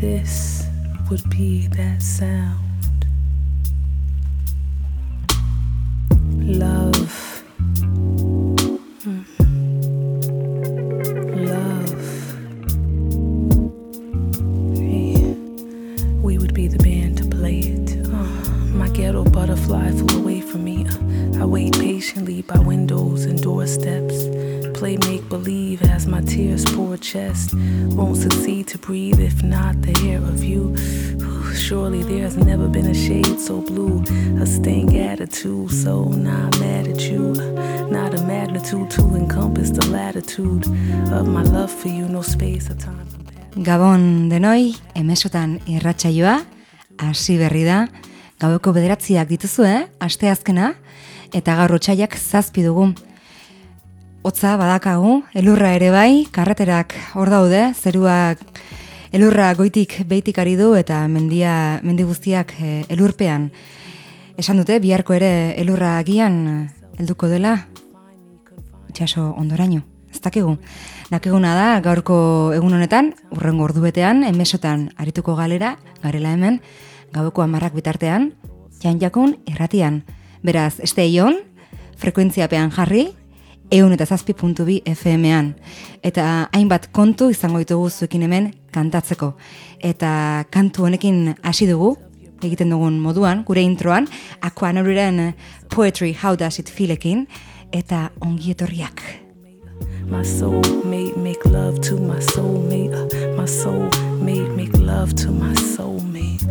This would be that sound. Love. Love. Hey, we would be the band to play it. My ghetto butterfly flew away from me. I wait patiently by windows and doorsteps. Play make-believe as my tears pour chest. Won't succeed to breathe if not the hair of you. Surely there's never been a shade so blue. A stank attitude, so not mad at you. Not a magnitude to encompass the latitude of my love for you. No space or time. Gabon denoi, emesotan irratsaioa, hasi berri da. Gaueko 9 dituzu, asteazkena, eta gaur otsaiak 7 dugu. Hotza badakagu, elurra ere bai, karreterak hor daude, zeruak elurra goitik behitik ari du eta mendi guztiak elurpean. Esan dute, biharko ere elurra agian helduko dela, itxaso ondoraino, ez dakigu. Dakiguna da, gaurko egun honetan, urrengo ordubetean, emesotan arituko garela hemen, gaueko 10 bitartean, janjakun irratian. Beraz, esteion, frekuentziapean jarri, 107.2 FM-an. Eta hainbat kontu izango ditugu zuekin hemen kantatzeko. Eta kantu honekin hasi dugu, egiten dugun moduan, gure introan, Aquanuriren Poetry How Does It Feelekin, eta ongi etorriak. My soulmate make love to my soulmate. My soulmate make love to my soulmate.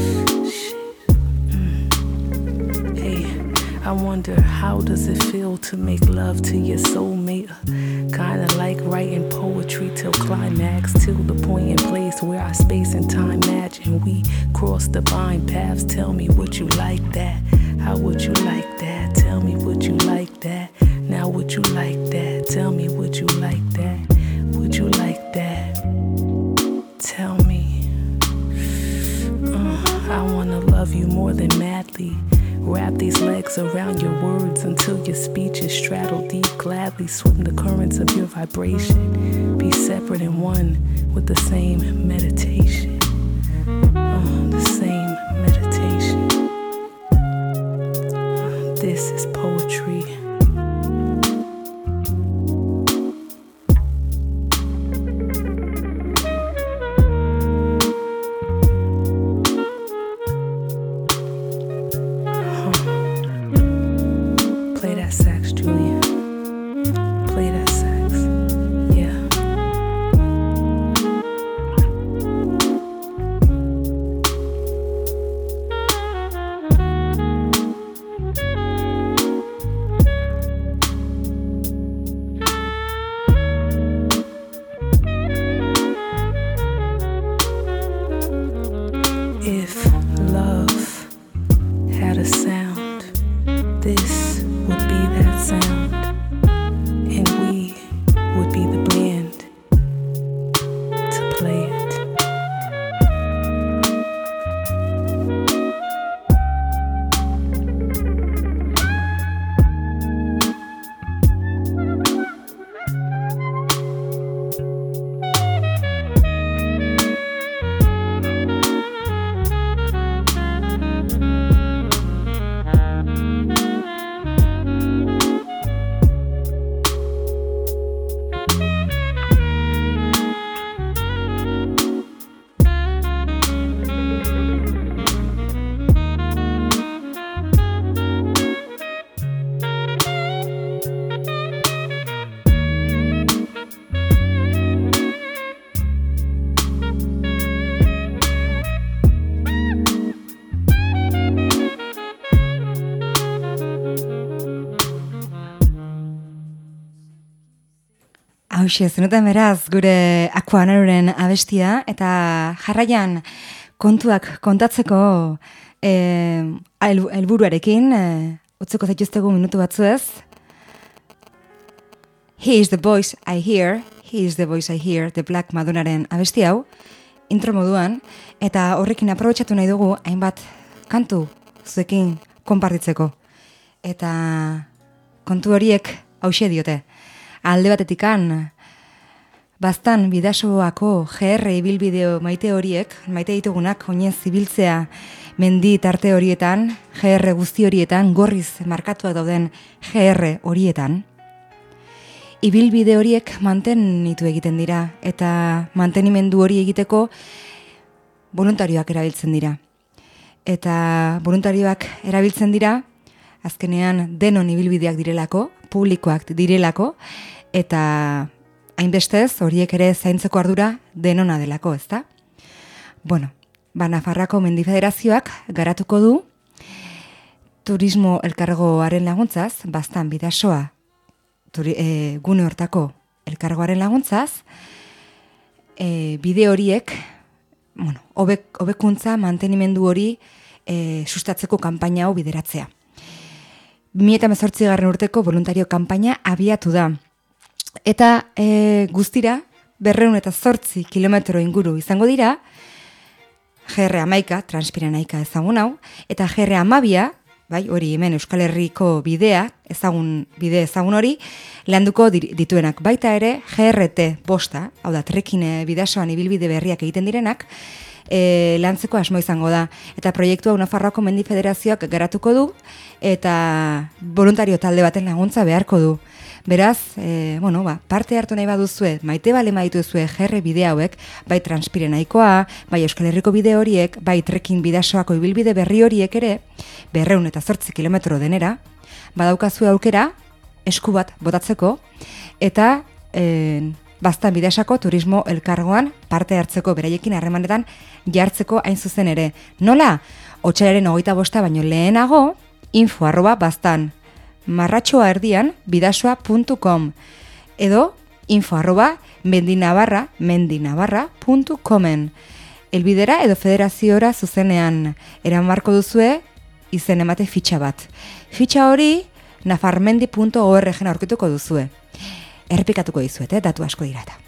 Hey, I wonder how does it feel to make love to your soulmate? Kinda like writing poetry till climax, till the point and place where our space and time match and we cross the bind paths. Tell me would you like that? How would you like that? Tell me would you like that? Now would you like that? Tell me would you like that? Would you like that? Tell me. I wanna love you more than madly. Wrap these legs around your words until your speech is straddled deep. Gladly swim the currents of your vibration. Be separate and one with the same meditation. The same meditation. This is poetry. Hauxe, zenuten beraz gure Aquanuriren abestia, eta jarraian kontuak kontatzeko helburuarekin, utzeko zaituztegu minutu batzuez. He is the voice I hear, he is the voice I hear, The Black Madonnaren abesti hau, intro moduan, eta horrekin aprobetxatu nahi dugu hainbat kantu zuekin konpartitzeko. Eta kontu horiek hauxe diote. Alde batetikan Baztan Bidasoako GR ibilbideo maite horiek, maite ditugunak oinez zibiltzea mendi tarte horietan, GR guzti horietan, gorriz markatuak dauden GR horietan, ibilbide horiek mantenitu egiten dira, eta mantenimendu hori egiteko voluntarioak erabiltzen dira. Eta voluntarioak erabiltzen dira, azkenean denon ibilbideak direlako, publikoak direlako, eta hainbestez horiek ere zaintzeko ardura denona delako, ezta? Bueno, Nafarroako Mendi Federazioak garatuko du turismo elkargoaren laguntzaz, Baztan Bidasoa gune hortako elkargoaren laguntzaz, bide horiek, hobekuntza mantenimendu hori sustatzeko kanpaina hau bideratzea. 2018 urteko voluntario kanpaina abiatu da. Eta guztira, 208 kilometro inguru izango dira, GR11, Transpirenaika ezagun hau, eta GR12, bai, hori hemen Euskal Herriko bide ezagun hori, landuko dituenak. Baita ere, GRT bosta, hau da, Trekine Bidasoan ibilbide berriak egiten direnak, lantzeko asmo izango da. Eta proiektua Nafarroako Mendi Federazioak garatuko du, eta voluntario talde baten laguntza beharko du. Beraz, parte hartu nahi baduzue, maite bale maituzue GR bide hauek, bai Transpirenaikoa, bai Euskal Herriko bide horiek, bai Trekin Bidasoako ibilbide berri horiek ere, 208 kilometro denera, badaukazue aukera, esku bat botatzeko, eta Baztan Bidasako turismo elkargoan parte hartzeko, beraiekin harremanetan jartzeko hain zuzen ere. Nola? Otsailaren 25 baino lehenago, info@baztan marratxoa erdian bidasoa.com edo info@mendinavarra.comen elbidera edo federaziora zuzenean eramarko duzue izen emate fitxa bat. Fitxa hori nafarmendi.org aurkituko duzue. Errepikatuko dizuet, datu asko dira eta.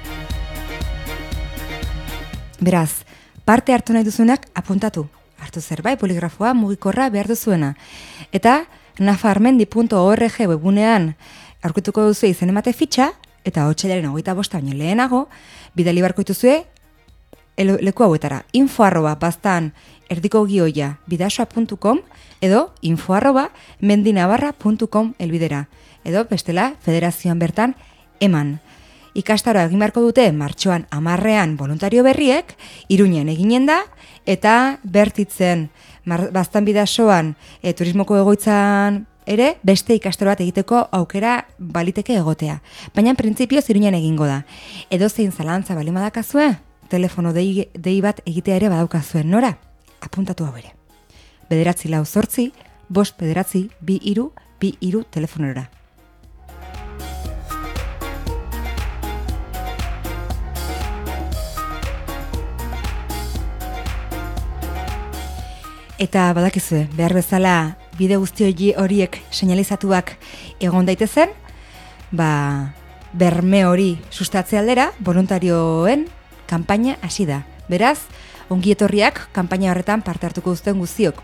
Beraz, parte hartu nahi duzuenak apuntatu. Hartu zerbait, poligrafoa, mugikorra behar duzuena. Eta nafarmendi.org webunean aurkituko duzu izen emate fitxa, eta otsailaren 25 baino lehenago, bidali barko dituzue leku hauetara. info@baztan erdiko gioia bidasoa.com edo info@mendinavarra.com elbidera. Edo bestela federazioan bertan eman. Ikastaroa egin beharko dute martxoan 10ean voluntario berriek, Iruñen eginen da, eta Bertitzen Baztan Bidasoan turismoko egoitzan ere beste ikastaro bat egiteko aukera baliteke egotea. Baina printzipioz Iruñen egingo da. Edo zein zalantza bali madakazue, telefono dei bat egitea ere badaukazuen. Nora? Apuntatu hau ere. 948 5 23 23 telefonora. Eta badakizue, behar bezala bide guzti horiek seinalizatuak egon daitezen, berme hori sustatze aldera, voluntarioen kanpaina hasi da. Beraz, ongi etorriak kanpaina horretan parte hartuko duzuen guztiok.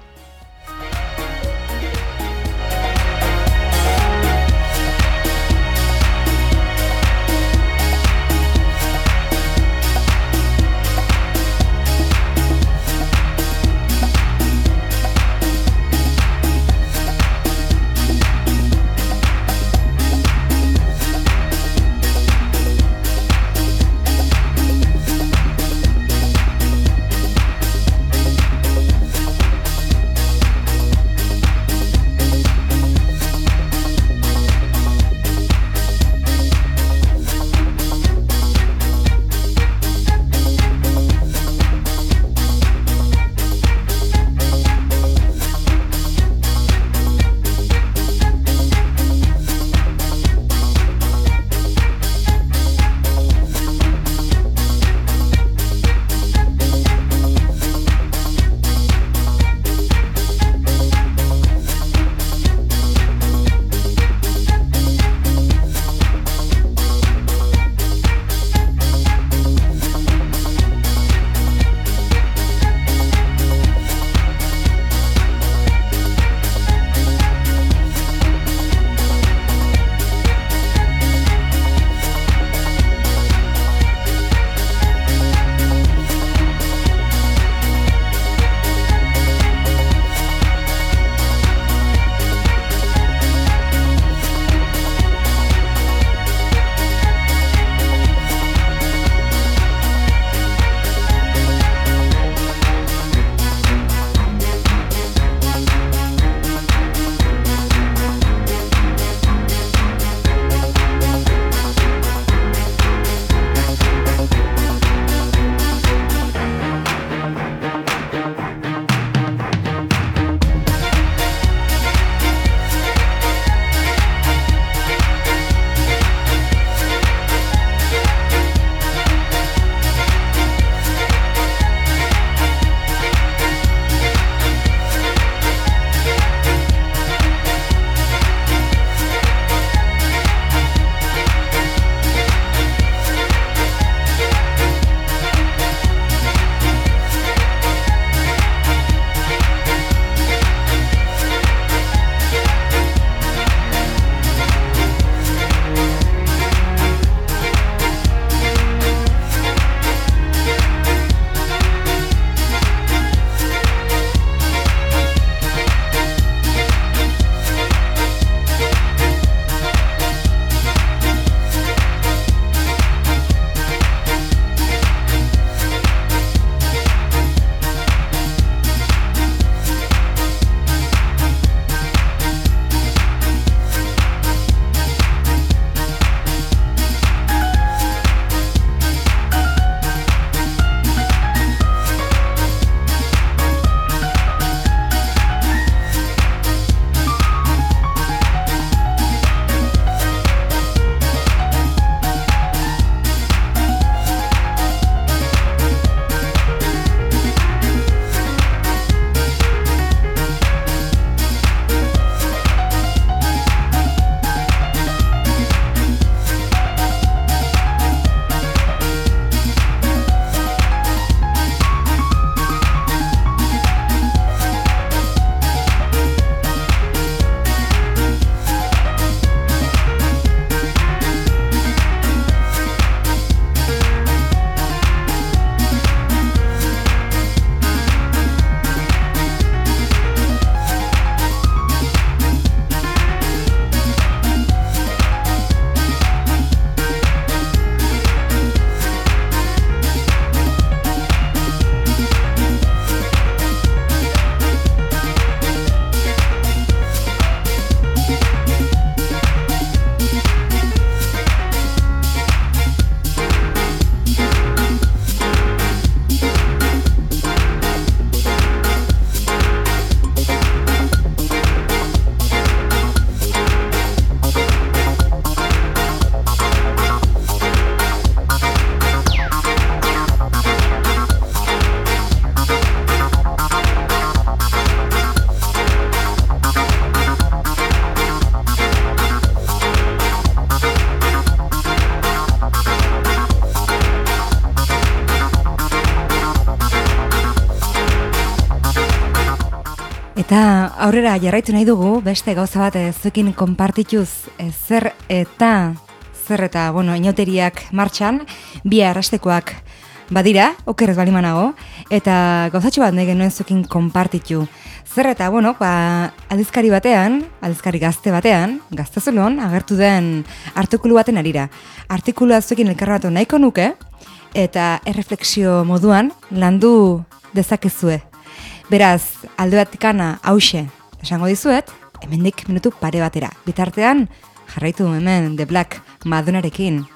aurrera jarraitu nahi dugu, beste gauza bat zuekin konpartituz zer eta, bueno, inauteriak martxan, bihar hastekoak badira, okerrez balimanago, eta gauzatxo bat nahi genuen zuekin konpartitu. Zer eta, bueno, aldizkari gazte batean, Gaztezulon, agertu den artikulu baten arira. Artikulua zuekin elkarratu nahiko nuke, eta erreflexio moduan landu dezakezue. Beraz, alde batikana hause esango dizuet, hemendik minutu pare batera. Bitartean, jarraitu hemen The Black Madonarekin.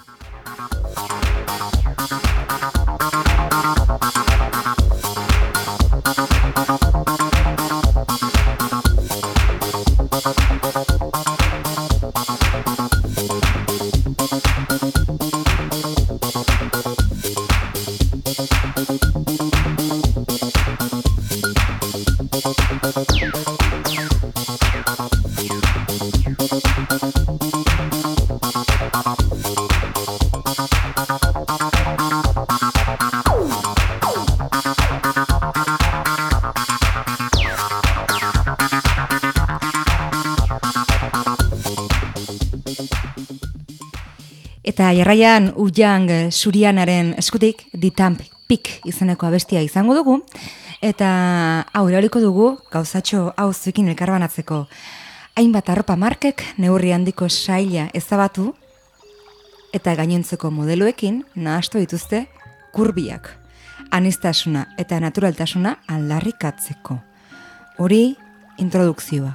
Eta jarraian Ujang Surianaren eskutik Ditamp Pik izeneko abestia izango dugu, eta hau eraliko dugu gauzatxo hau zuekin elkarbanatzeko. Hainbat arropa markek neurri handiko saila ezabatu eta gainontzeko modeloekin nahastu dituzte kurbiak, aniztasuna eta naturaltasuna aldarrikatzeko. Hori introdukzioa.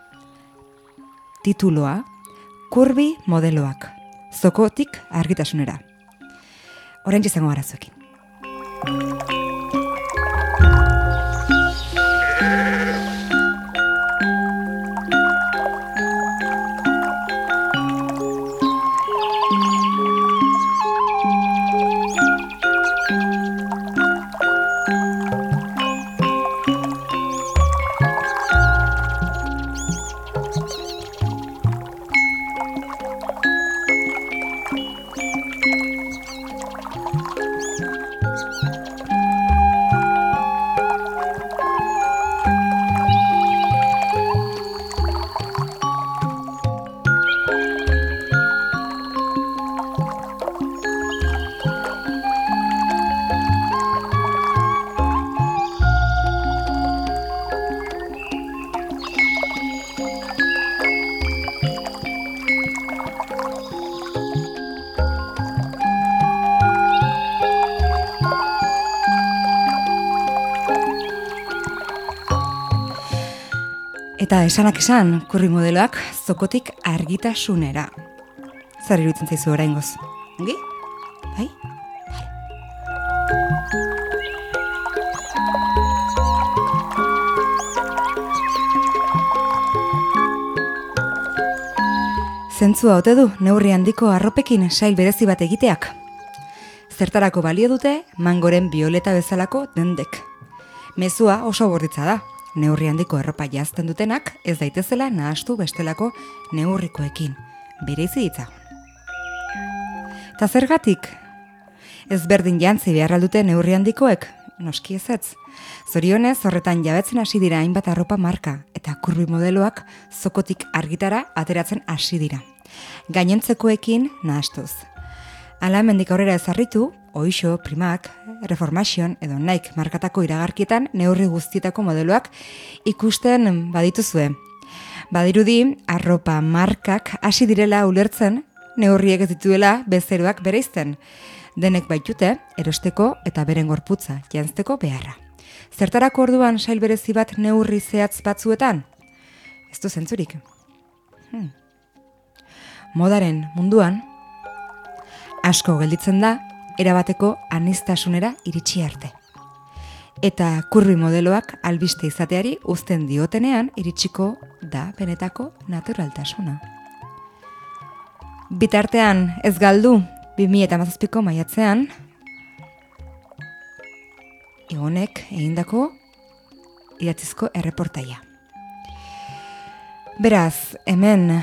Tituloa, kurbi modeloak. Zokotik argitasunera. Oraintxe izango gara zuekin. Eta esanak esan, kurri modeloak zokotik argitasunera. Zer iruditzen zaizu oraingoz? Ongi? Bai? Zentzua ote du neurri handiko arropekin sail berezi bat egiteak. Zertarako balio dute mangoren bioleta bezalako dendek. Mezua oso borditza da. Neurri handiko erropa jazten dutenak ez daitezela nahastu bestelako neurrikoekin. Bereizi ditzagun. Ta zergatik? Ezberdin jantzi behar dute neurri handikoek? Noski ezetz. Zorionez horretan jabetzen hasi dira hainbat arropa marka eta kurbi modeloak zokotik argitara ateratzen hasi dira. Gainontzekoekin nahastuz. Hala hemendik aurrera ezarritu, Oixo, Primak, Reformation edo Nike markatako iragarkietan neurri guztietako modeloak ikusten badituzue. Badirudi, arropa markak hasi direla ulertzen neurriek ez dituela bezeroak bereizten. Denek baitute, erosteko eta beren gorputza janzteko beharra. Zertarako orduan sail berezi bat neurri zehatz batzuetan? Ez du zentzurik. Modaren munduan, asko gelditzen da, erabateko aniztasunera iritsi arte. Eta kurbi modeloak albiste izateari uzten diotenean iritsiko da benetako naturaltasuna. Bitartean ez galdu 2017ko maiatzean Egonek egindako idatzizko erreportaia. Beraz, hemen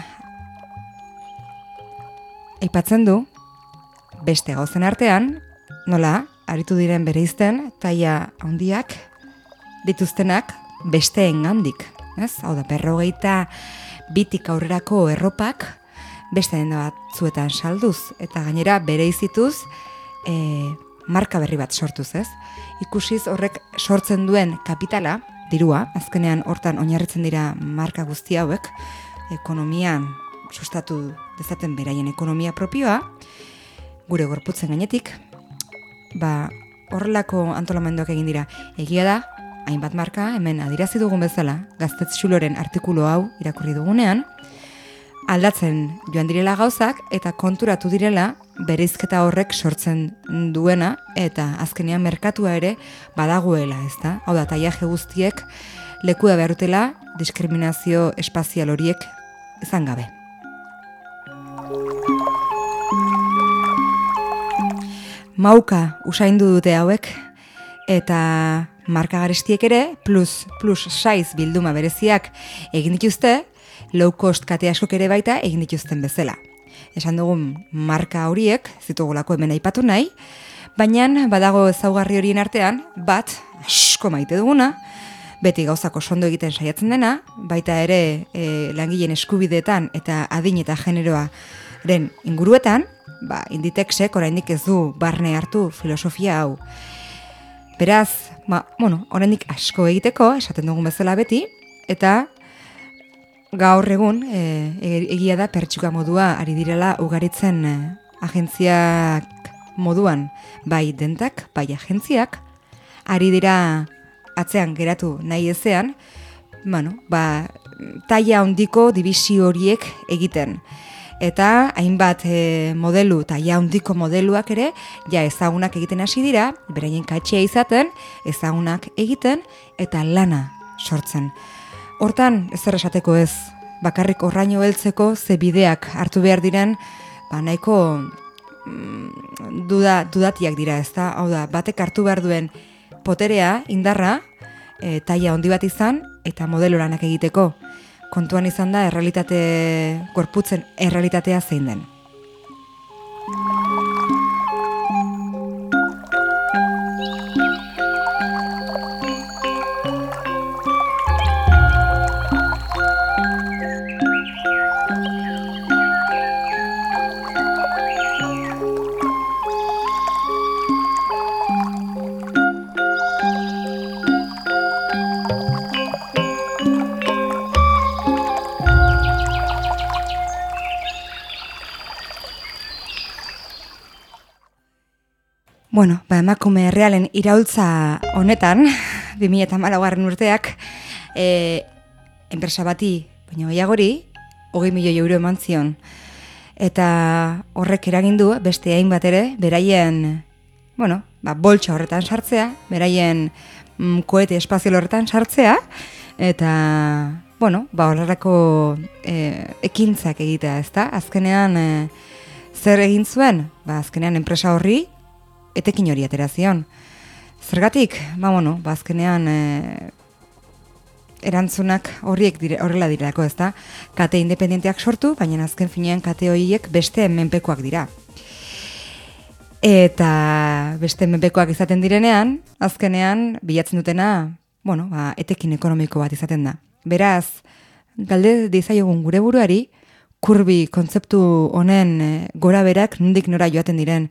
aipatzen du beste gauzen artean, nola, aritu diren bereizten, taila handiak dituztenak besteengandik ez? Hau da, 52 aurrerako erropak beste denda batzuetan salduz, eta gainera bereizituz marka berri bat sortuz, ez? Ikusiz horrek sortzen duen kapitala, dirua, azkenean hortan oinarritzen dira marka guzti hauek, ekonomian sustatu dezaten beraien ekonomia propioa, gure gorputzen gainetik, horrelako antolamenduak egin dira. Egia da, hainbat marka, hemen adirazi dugun bezala, Gaztetz Xuloren artikulu hau irakurri dugunean, aldatzen joan direla gauzak eta konturatu direla bereizketa horrek sortzen duena eta azkenean merkatua ere badagoela, ezta? Hau da, tailaje guztiek lekua behar dutela diskriminazio espazial horiek izan gabe. Mauka usaindu dute hauek eta marka garestiek ere plus size bilduma bereziak egin dituzte, low cost kate askok ere baita egin dituzten bezala. Esan dugun marka horiek, zitugulako hemen aipatu nahi, baina badago ezaugarri horien artean, bat, asko maite duguna, beti gauzako sondo egiten saiatzen dena, baita ere langileen eskubideetan eta adin eta generoaren inguruetan, Inditexek oraindik ez du barne hartu filosofia hau. Beraz, oraindik asko egiteko, esaten dugun bezala beti, eta gaur egun, egia da pertsuka modua ari direla ugaritzen agentziak moduan, bai dentak, bai agentziak, ari dira atzean geratu nahi ezean, taila handiko dibisio horiek egiten. Eta hainbat modelu, taila handiko modeluak ere, ezagunak egiten hasi dira, beraien katxea izaten, ezagunak egiten, eta lana sortzen. Hortan, ezer esateko ez, bakarrik orraino heltzeko ze bideak hartu behar diren, nahiko dudatiak dira, ezta? Hau da, batek hartu behar duen poterea, indarra, taila handi bat izan, eta modelo lanak egiteko. Kontuan izan da, gorputzen errealitatea zein den. Emakume errealen iraultza honetan, 2014 urteak, enpresa bati, baina gehiagori, 20 milioi euro eman zion. Eta horrek eragindu beste hainbat ere, beraien, boltsa horretan sartzea, beraien koete espazial horretan sartzea, eta, horrelako ekintzak egitea, ezta? Azkenean, zer egin zuen? Azkenean enpresa horri, etekin hori atera zion. Zergatik, azkenean erantzunak horrela direlako, ezta? Kate independenteak sortu, baina azken finean kate horiek beste menpekoak dira. Eta beste menpekoak izaten direnean, azkenean bilatzen dutena, etekin ekonomiko bat izaten da. Beraz, galde dizaiogun gure buruari, kurbi kontzeptu honen gora berak nondik nora joaten diren.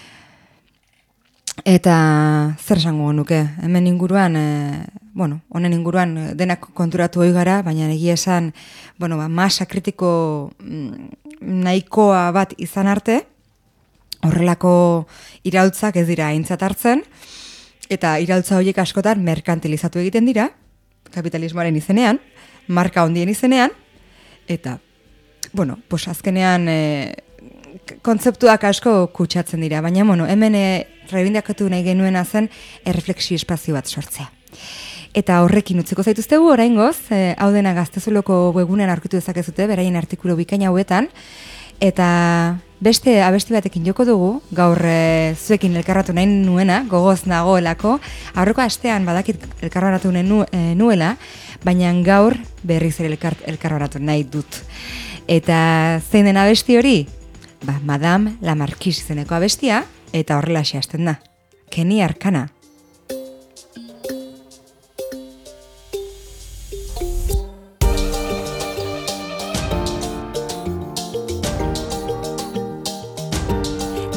Eta zer esango nuke, hemen inguruan, honen inguruan denak konturatu hoi gara, baina egia esan, masa kritiko nahikoa bat izan arte, horrelako iraultzak ez dira aintzat hartzen, eta iraultza horiek askotan merkantilizatu egiten dira, kapitalismoaren izenean, marka handien izenean, eta, azkenean kontzeptuak asko kutsatzen dira, baina hemen rebindakatu nahi genuena zen erreflexio espazio bat sortzea. Eta horrekin utziko zaituztegu oraingoz, hau dena Gaztezuloko webunean aurkitu dezakezute, beraien artikulu bikaina hauetan, eta beste abesti batekin joko dugu, gaur zuekin elkarratu nahi nuena, gogoz nagoelako, aurreko astean badakit elkarratu nuela, baina gaur berriz ere elkarratu nahi dut. Eta zein den abesti hori? Madame la Marquise izeneko abestia, eta horrela hasten da. Kenny Arcana.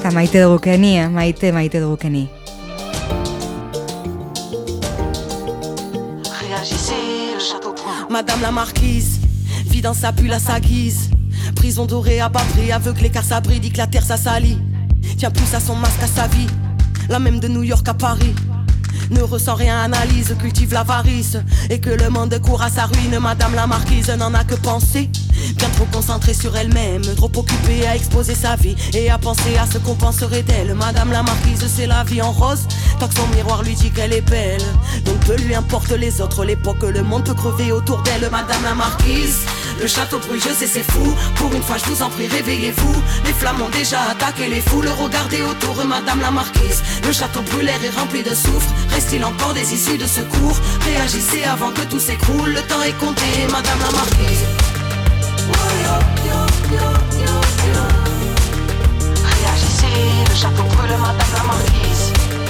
Eta maite dugukeni, maite dugukeni. Madame la marquise vit dans sa bulle à sa guise. Prison dorée à bas prix, aveuglée car ça brille, dit que la terre ça salit. Tient plus à son masque à sa vie, la même de New York à Paris. Ne ressent rien, analyse, cultive l'avarice et que le monde court à sa ruine. Madame la marquise n'en a que penser, bien trop concentrée sur elle-même, trop occupée à exposer sa vie et à penser à ce qu'on penserait d'elle. Madame la marquise, c'est la vie en rose, tant que son miroir lui dit qu'elle est belle. Donc peu lui importe les autres, l'époque, le monde peut crever autour d'elle. Madame la marquise, le château brûle, je sais c'est fou. Pour une fois je vous en prie, réveillez-vous. Les flammes ont déjà attaqué les foules, regardez autour, Madame la marquise. Le château brûle, l'air est rempli de soufre. Reste-t-il encore des issues de secours? Réagissez avant que tout s'écroule, le temps est compté, Madame la marquise. Réagissez, le château brûle, Madame la marquise.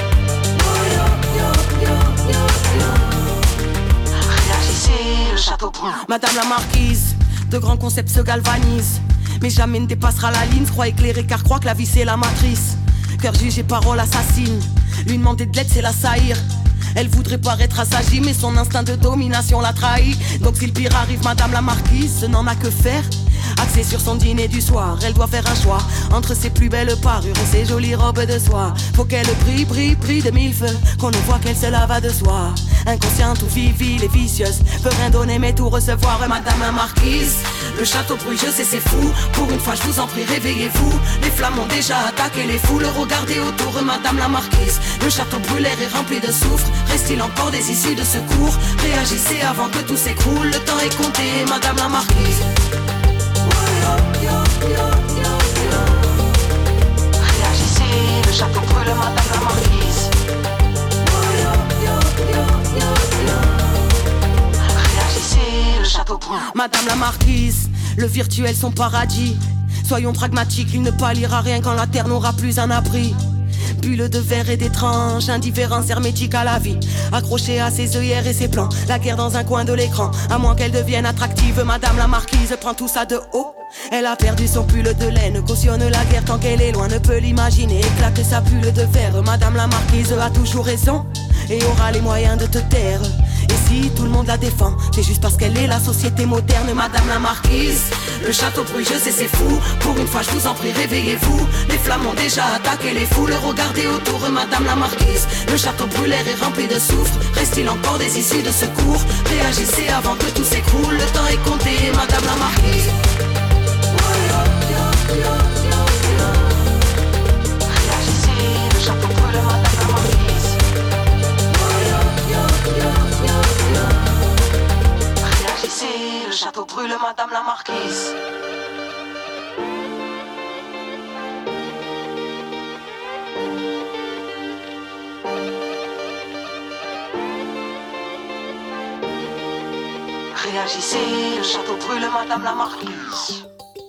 Réagissez, le château brûle. Madame la marquise, de grands concepts se galvanisent, mais jamais ne dépassera la ligne. Croit éclairé car croit que la vie c'est la matrice. Cœur jugé, parole assassine. Lui demander de l'aide c'est l'assaillir. Elle voudrait paraître assagie mais son instinct de domination l'a trahi. Donc si le pire arrive, Madame la marquise n'en a que faire. Axée sur son dîner du soir, elle doit faire un choix entre ses plus belles parures et ses jolies robes de soie. Faut qu'elle brille de mille feux, qu'on ne voit qu'elle se lave de soie. Inconsciente ou vivile et vicieuse, veut rien donner mais tout recevoir. Madame la marquise, le château brûle, je sais c'est fou. Pour une fois je vous en prie, réveillez-vous. Les flammes ont déjà attaqué les foules, regardez autour, Madame la marquise. Le château brûle, l'air est rempli de soufre. Reste-t-il encore des issues de secours? Réagissez avant que tout s'écroule, le temps est compté, Madame la marquise. Réagissez, le château brûle, Madame la marquise. Réagissez, le château brûle. Madame la marquise, le virtuel son paradis. Soyons pragmatiques, il ne pâlira rien quand la terre n'aura plus un abri. Bulle de verre et d'étrange, indifférence hermétique à la vie. Accrochée à ses œillères et ses plans, la guerre dans un coin de l'écran. À moins qu'elle devienne attractive, Madame la marquise prend tout ça de haut. Elle a perdu son pull de laine, cautionne la guerre tant qu'elle est loin, ne peut l'imaginer. Éclate sa bulle de verre, Madame la marquise a toujours raison et aura les moyens de te taire. Et si tout le monde la défend, c'est juste parce qu'elle est la société moderne, Madame la marquise. Le château brûle, je sais c'est fou. Pour une fois je vous en prie, réveillez-vous. Les flammes ont déjà attaqué les foules, regardez autour, Madame la marquise. Le château brûle, l'air est rempli de soufre. Reste-t-il encore des issues de secours? Réagissez avant que tout s'écroule, le temps est compté, Madame la marquise. Réagissez, le château brûle, Madame la marquise. Réagissez, le château brûle, Madame la marquise. Réagissez, le château brûle, Madame la marquise.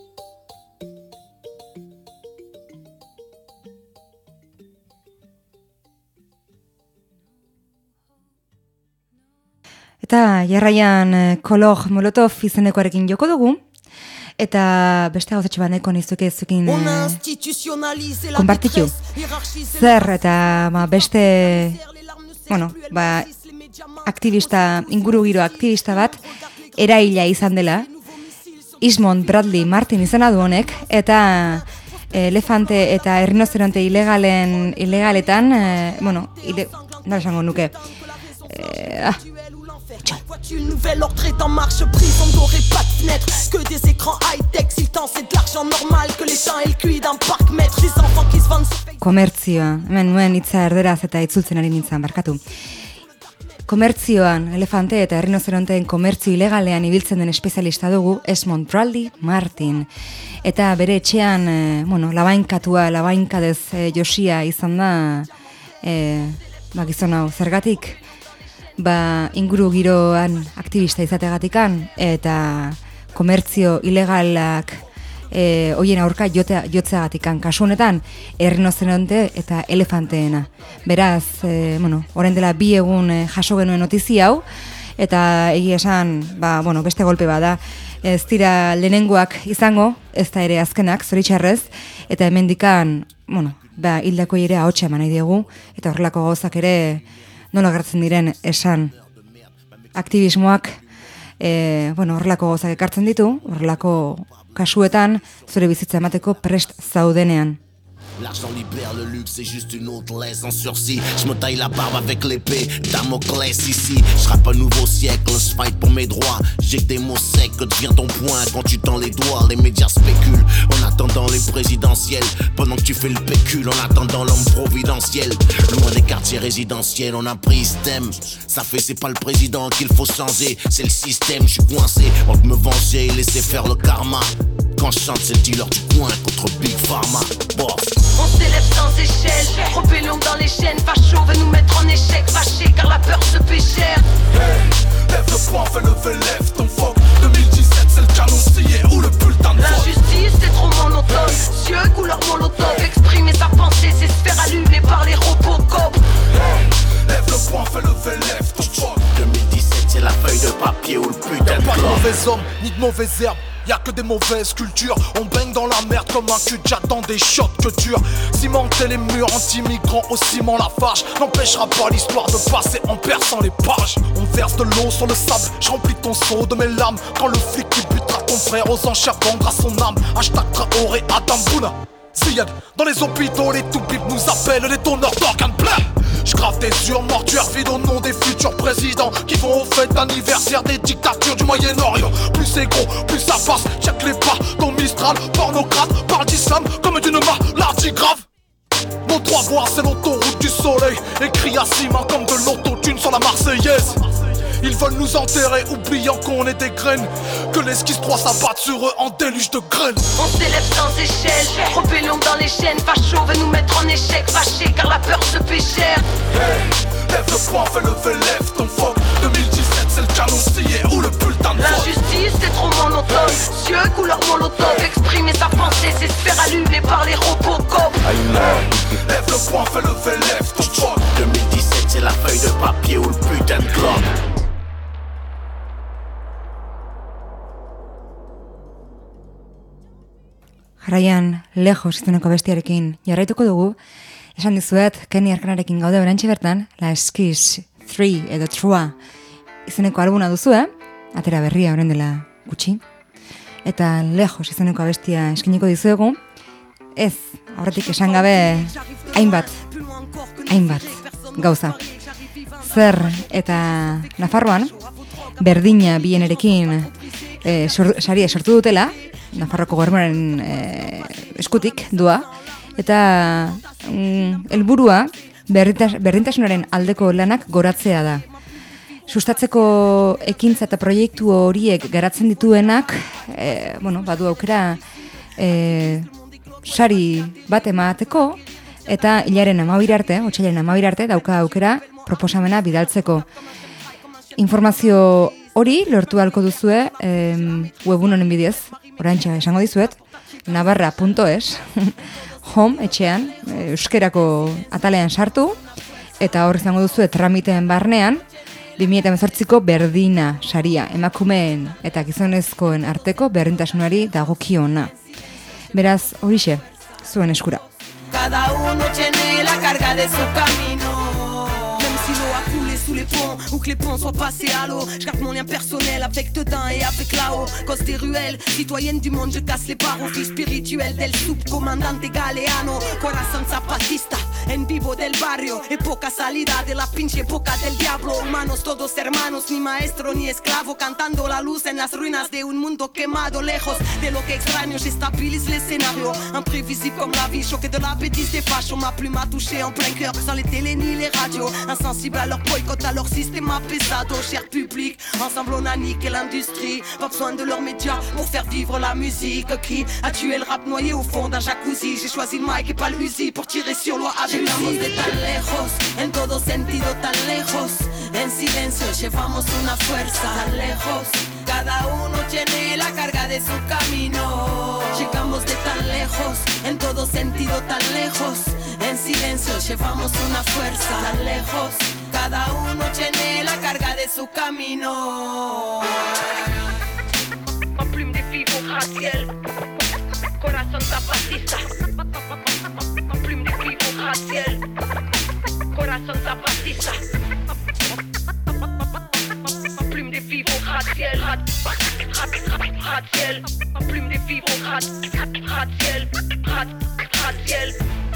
Eta jarraian Kolor Molotov izenekoarekin joko dugu, eta beste gauzetxe baneko nizuke zuekin konpartitu. Zer eta beste, aktivista, ingurugiro aktivista bat, eraila izan dela, Ismond Bradley Martin izena du honek, eta elefante eta errinozeronte ilegaletan, nola esango nuke, Une nouvelle ordre est en marche, prison dorée, pas de fenêtre, que des écrans high-tech, si le temps c'est de l'argent normal, que les champs et le cuit d'un parc-mètre, des enfants qui se vendent sur... Komertzioa, hemen nuen hitza erderaz eta itzultzen ari nintzen, barkatu. Komertzioan, elefante eta errinozeronteen komertzio ilegalean ibiltzen den espezialista dugu, Ismond Bradley Martin. Eta bere etxean, labainkadez josia izan da, gizon hau, zergatik? Inguru giroan aktivista izategatikan eta komertzio ilegalak hoien aurka jotzeagatikan. Kasu honetan, errinozeronte eta elefanteena. Beraz, orain dela 2 egun jaso genuen notizia hau, eta egia esan, beste golpe bada. Ez dira lehenengoak izango, ez da ere azkenak, zoritxarrez, eta hemendikan, hildako ere ahotsa eman nahi diegu, eta horrelako gauzak ere nola gertzen diren esan aktivismoak, horrelako gauzak ekartzen ditu, horrelako kasuetan zure bizitza emateko prest zaudenean. L'argent libère le luxe, c'est juste une autre laisse en sursis. Je me taille la barbe avec l'épée Damoclès ici. Je rappe un nouveau siècle, je fight pour mes droits. J'ai que des mots secs, que devient ton point quand tu tends les doigts. Les médias spéculent en attendant les présidentielles. Pendant que tu fais le pécule en attendant l'homme providentiel. Loin des quartiers résidentiels, on a pris ce thème. Ça fait c'est pas le président qu'il faut changer, c'est le système. Je suis coincé entre me venger et laisser faire le karma. Quand je chante, c'est le dealer du coin contre Big Pharma. Boss. On s'élève sans échelle, rébellion dans les chaînes. Facho veut nous mettre en échec, fâché car la peur se paie cher. Hey, lève le poing, fais lever, lève ton fuck. 2017 c'est le canon scié ou le bulletin de vote. L'injustice c'est trop monotone, cieux couleur molotov. Exprimer sa pensée c'est se faire allumer par les Robocop. Hey, lève le poing, fais lever, lève ton fuck. 2017 c'est la feuille de papier ou le putain de Pas de clope. mauvais hommes, ni de mauvaises herbes. Y'a que des mauvaises cultures, on baigne dans la merde comme un cul, j'attends des shots que durs. Cimenter les murs anti-migrants au ciment la vache n'empêchera pas l'histoire de passer en perçant les pages. On verse de l'eau sur le sable, je remplis ton seau de mes larmes. Quand le flic qui butera ton frère aux enchères vendra son âme. Hashtag Traoré Adam Bouna. Ziyad, dans les hôpitaux les toubibs nous appellent les donneurs d'organes pleins. J'grave des urnes mortuaires vides au nom des futurs présidents qui vont aux fêtes d'anniversaire des dictatures du Moyen-Orient. Plus c'est gros, plus ça passe, check les pas dans Mistral, pornocrate, parle d'islam comme d'une maladie grave. Nos trois voies c'est l'autoroute du soleil, écrit à 6 mains comme de l'autotune sur la Marseillaise. Ils veulent nous enterrer, oubliant qu'on est des graines. Que l'esquisse 3 s'abatte sur eux en déluge de graines. On s'élève sans échelle, rébellion dans les chaînes. Facho veut nous mettre en échec, fâché car la peur se paie cher. Hey, lève le poing, fais lever, lève ton fuck. 2017 c'est le canon scié ou le bulletin de vote. L'injustice c'est trop monotone, cieux couleur molotov. Exprimer sa pensée c'est se faire allumer par les Robocop. Lève le poing, fais lever, lève ton fuck. 2017 c'est la feuille de papier ou le putain de clope. Jarraian, lejos izeneko bestiarekin jarraituko dugu, esan dizuet, Kenny Arkanarekin gaude berantxe bertan, La Esquisse 3 edo Trua izeneko albuna duzu, atera berria orain dela gutxi, eta lejos izeneko bestia eskiniko dizuegu, ez, horretik esan gabe, hainbat gauza. Zer eta Nafarroan, berdina bienerekin saria sortu dutela, Nafarroko gobernuaren eskutik dua, eta helburua berdintasunaren aldeko lanak goratzea da. Sustatzeko ekintza eta proiektu horiek garatzen dituenak, badu aukera sari bat emateko, eta hilaren 12 arte, otsailaren 12 arte, dauka aukera proposamena bidaltzeko. Informazio hori lortu ahalko duzue webun honen bidez, oraintxe esango dizuet, navarra.es, home, etxean, euskerako atalean sartu, eta hor izango duzue tramiteen barnean, 2018ko berdina saria, emakumeen eta gizonezkoen arteko berdintasunari dagokiona. Beraz, horixe, zuen eskura. Cada uno tiene la carga de su camino. Même si l'eau a coulé sous les ponts ou que les ponts soient passés à l'eau, je garde mon lien personnel avec dedans et avec là-haut. Cause des ruelles, citoyenne du monde, je casse les barreaux. Vie spirituelle del subcomandante Galeano. Corazón zapatista, en vivo del barrio. Época salida de la pinche época del diablo. Humanos todos hermanos, ni maestro ni esclavo. Cantando la luz en las ruinas de un mundo quemado. Lejos de lo que extraño, j'estabilise les scénarios. Imprévisible comme la vie, choqué de la bêtise des fachos. Ma plume a touché en plein cœur, sans les télés ni les radios. Insensible à leur boycott, à leur système pesado. Cher public, ensemble on a niqué l'industrie. Pas besoin de leurs médias pour faire vivre la musique. Qui a tué le rap noyé au fond d'un jacuzzi? J'ai choisi le mic et pas le Uzi pour tirer sur l'oie avec la musique. De tan lejos, en todo sentido tan lejos. En silencio llevamos una fuerza tan lejos. Cada uno tiene la carga de su camino. Llegamos de tan lejos, en todo sentido tan lejos. En silencio llevamos una fuerza tan lejos. Cada uno tiene la carga de su camino. gratte-ciel. Corazón zapatista. Plume de vivo gratte-ciel. Corazón zapatista. Plume de vivo gratte-ciel. Gratte-ciel. Plume de vivo gratte-ciel. Gratte-ciel.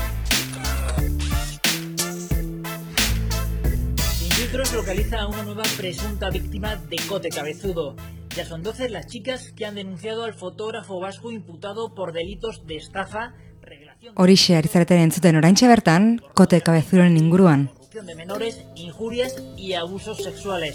Sin Filtros localiza a una nueva presunta víctima de Cote Cabezudo. Ya son 12 las chicas que han denunciado al fotógrafo vasco imputado por delitos de estafa, revelación Horixe ari zareten entzuten oraintxe bertan, Cote Cabezudoren inguruan. corrupción de menores, injurias y abusos sexuales.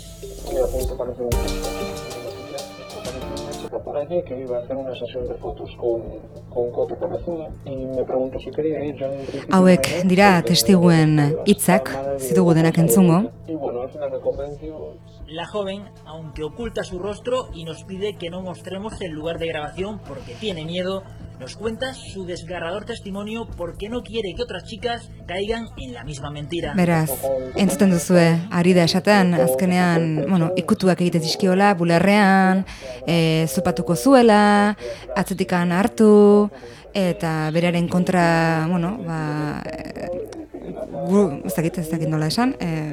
Parece que iba a hacer una sesión de fotos con Cote Cabezudo y me pregunto si quería ir. Hauek dira testiguen hitzak, zitugu denak entzungo. Y bueno, al final me convenció. La joven, aunque oculta su rostro y nos pide que no mostremos el lugar de grabación porque tiene miedo, nos cuenta su desgarrador testimonio porque no quiere que otras chicas caigan en la misma mentira. Beraz, entzuten duzue, ari da esaten, azkenean, ikutuak egite dizkiola, bularrean, zupatuko zuela, atzetikan hartu, eta beraren kontra, ez dakit nola esan,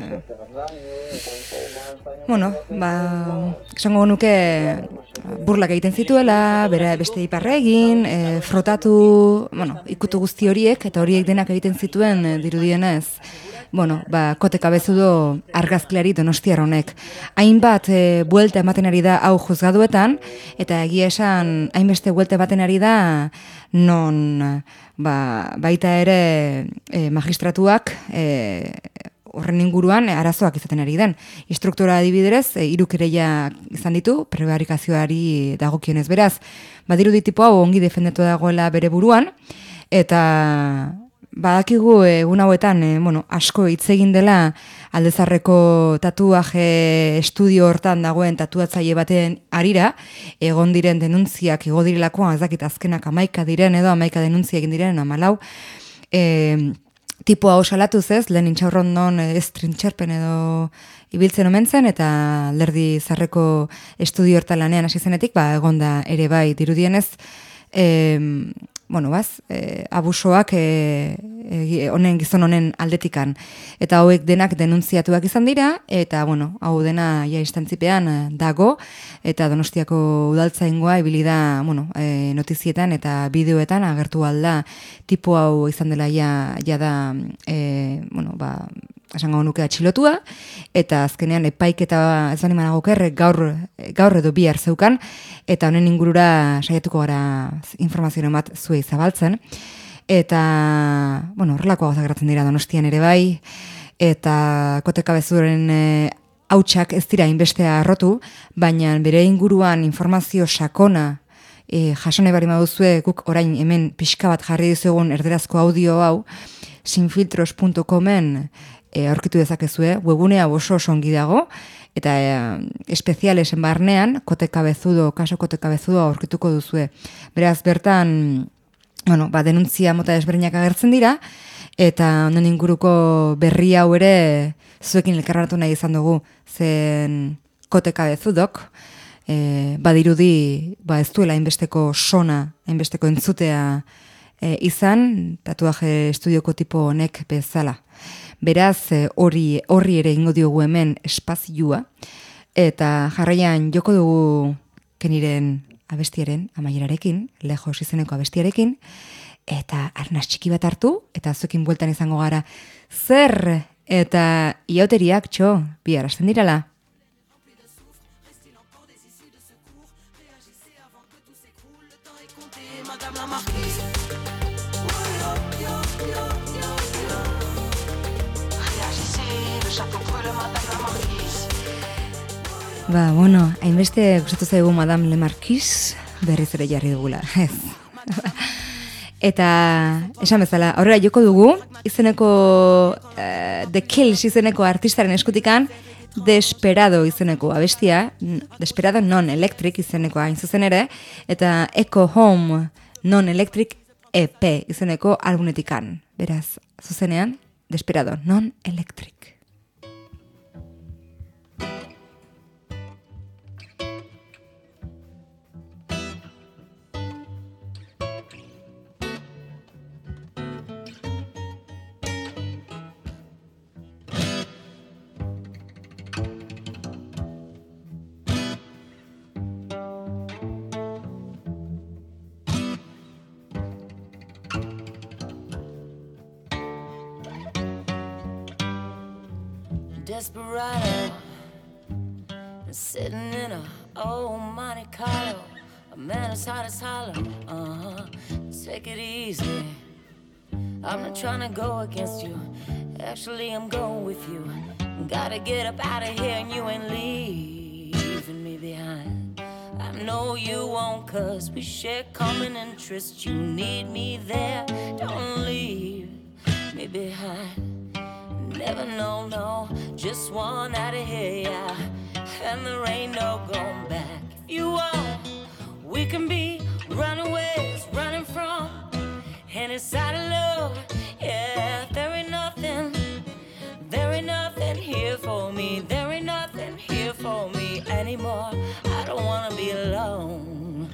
esango nuke burlak egiten zituela, bere beste iparra egin, frotatu, ikutu guzti horiek, eta horiek denak egiten zituen dirudienez. Kote Cabezudo argazkilari donostiar honek. Hainbat buelta ematen ari da hau juzgaduetan, eta egia esan hainbeste buelta ematen ari da non baita ere magistratuak horren inguruan arazoak izaten ari den. Instruktora adibidez, 3 kereila izan ditu, prebarikazioari dagokionez beraz. Badirudi tipo hau ongi defendatu dagoela bere buruan, eta badakigu egun hauetan, asko hitz egin dela Aldezarreko tatuaje estudio hortan dagoen tatuatzaile baten arira, egon diren denuntziak, igo direlakoan, ez dakit azkenak 11 diren edo 11 denuntzia egin diren, 14, tipoa osalatuz ez, lehen intxaurrondon ez trintxerpen edo ibiltzen omen zen, eta Alderdi Zarreko estudio hortan lanean hasi zenetik, egon da ere bai dirudienez, abusoak gizon honen aldetikan. Eta hauek denak denuntziatuak izan dira, eta hau dena ja instantzipean dago, eta Donostiako udaltzaingoa ibili da notizietan eta bideoetan agertu alda tipo hau izan dela ja da esango nuke atxilotua, eta azkenean epaiketa ez bani manago gaur edo bihar zeukan, eta honen ingurura saiatuko gara informazioen bat zuei zabaltzen. Eta, horrelako gauzak gertatzen dira Donostian ere bai, eta Cote Cabezudoren hautsak ez dira inbestea arrotu, baina bere inguruan informazio sakona jasone bari maduzue, guk orain hemen pixka bat jarri dizuegun erderazko audio hau, sinfiltros.comen aurkitu dezakezue, webunea oso ongi dago, eta espezialesen barnean, Cote Cabezudo, kaso Cote Cabezudo aurkituko duzue. Beraz, bertan, denuntzia mota desberdinak agertzen dira, eta honen inguruko berri hau ere zuekin elkarratu nahi izan dugu, zen Cote Cabezudok, badirudi, ez duela hainbesteko sona, hainbesteko entzutea izan, tatuaje estudioko tipo honek bezala. Beraz, horri ere ingo diogu hemen espazioa, eta jarraian joko dugu Keniren abestiaren, amaierarekin, lejos izeneko abestiarekin, eta arnaz txiki bat hartu, eta zuekin bueltan izango gara, zer eta iauteriak bihar hasten dirala. Hainbeste gustatu zaigu Madame Le Marquise berriz ere jarri dugula, ez. Eta, esan bezala, aurrera joko dugu, izeneko The Kills izeneko artistaren eskutikan, Desperado izeneko abestia, Desperado Non-Electric izeneko hain zuzen ere, eta Echo Home Non-Electric EP izeneko albumetikan. Beraz, zuzenean, Desperado Non-Electric. Desperado, sitting in a old Monte Carlo. A man as hot as hollow. Take it easy. I'm not trying to go against you. Actually, I'm going with you. Gotta get up out of here and you ain't leaving me behind. I know you won't, cause we share common interests. You need me there, don't leave me behind. Never know, no, just one out of here, yeah. And there ain't no going back. If you want, we can be runaways, running from any side of love. Yeah, there ain't nothing here for me. There ain't nothing here for me anymore. I don't wanna be alone.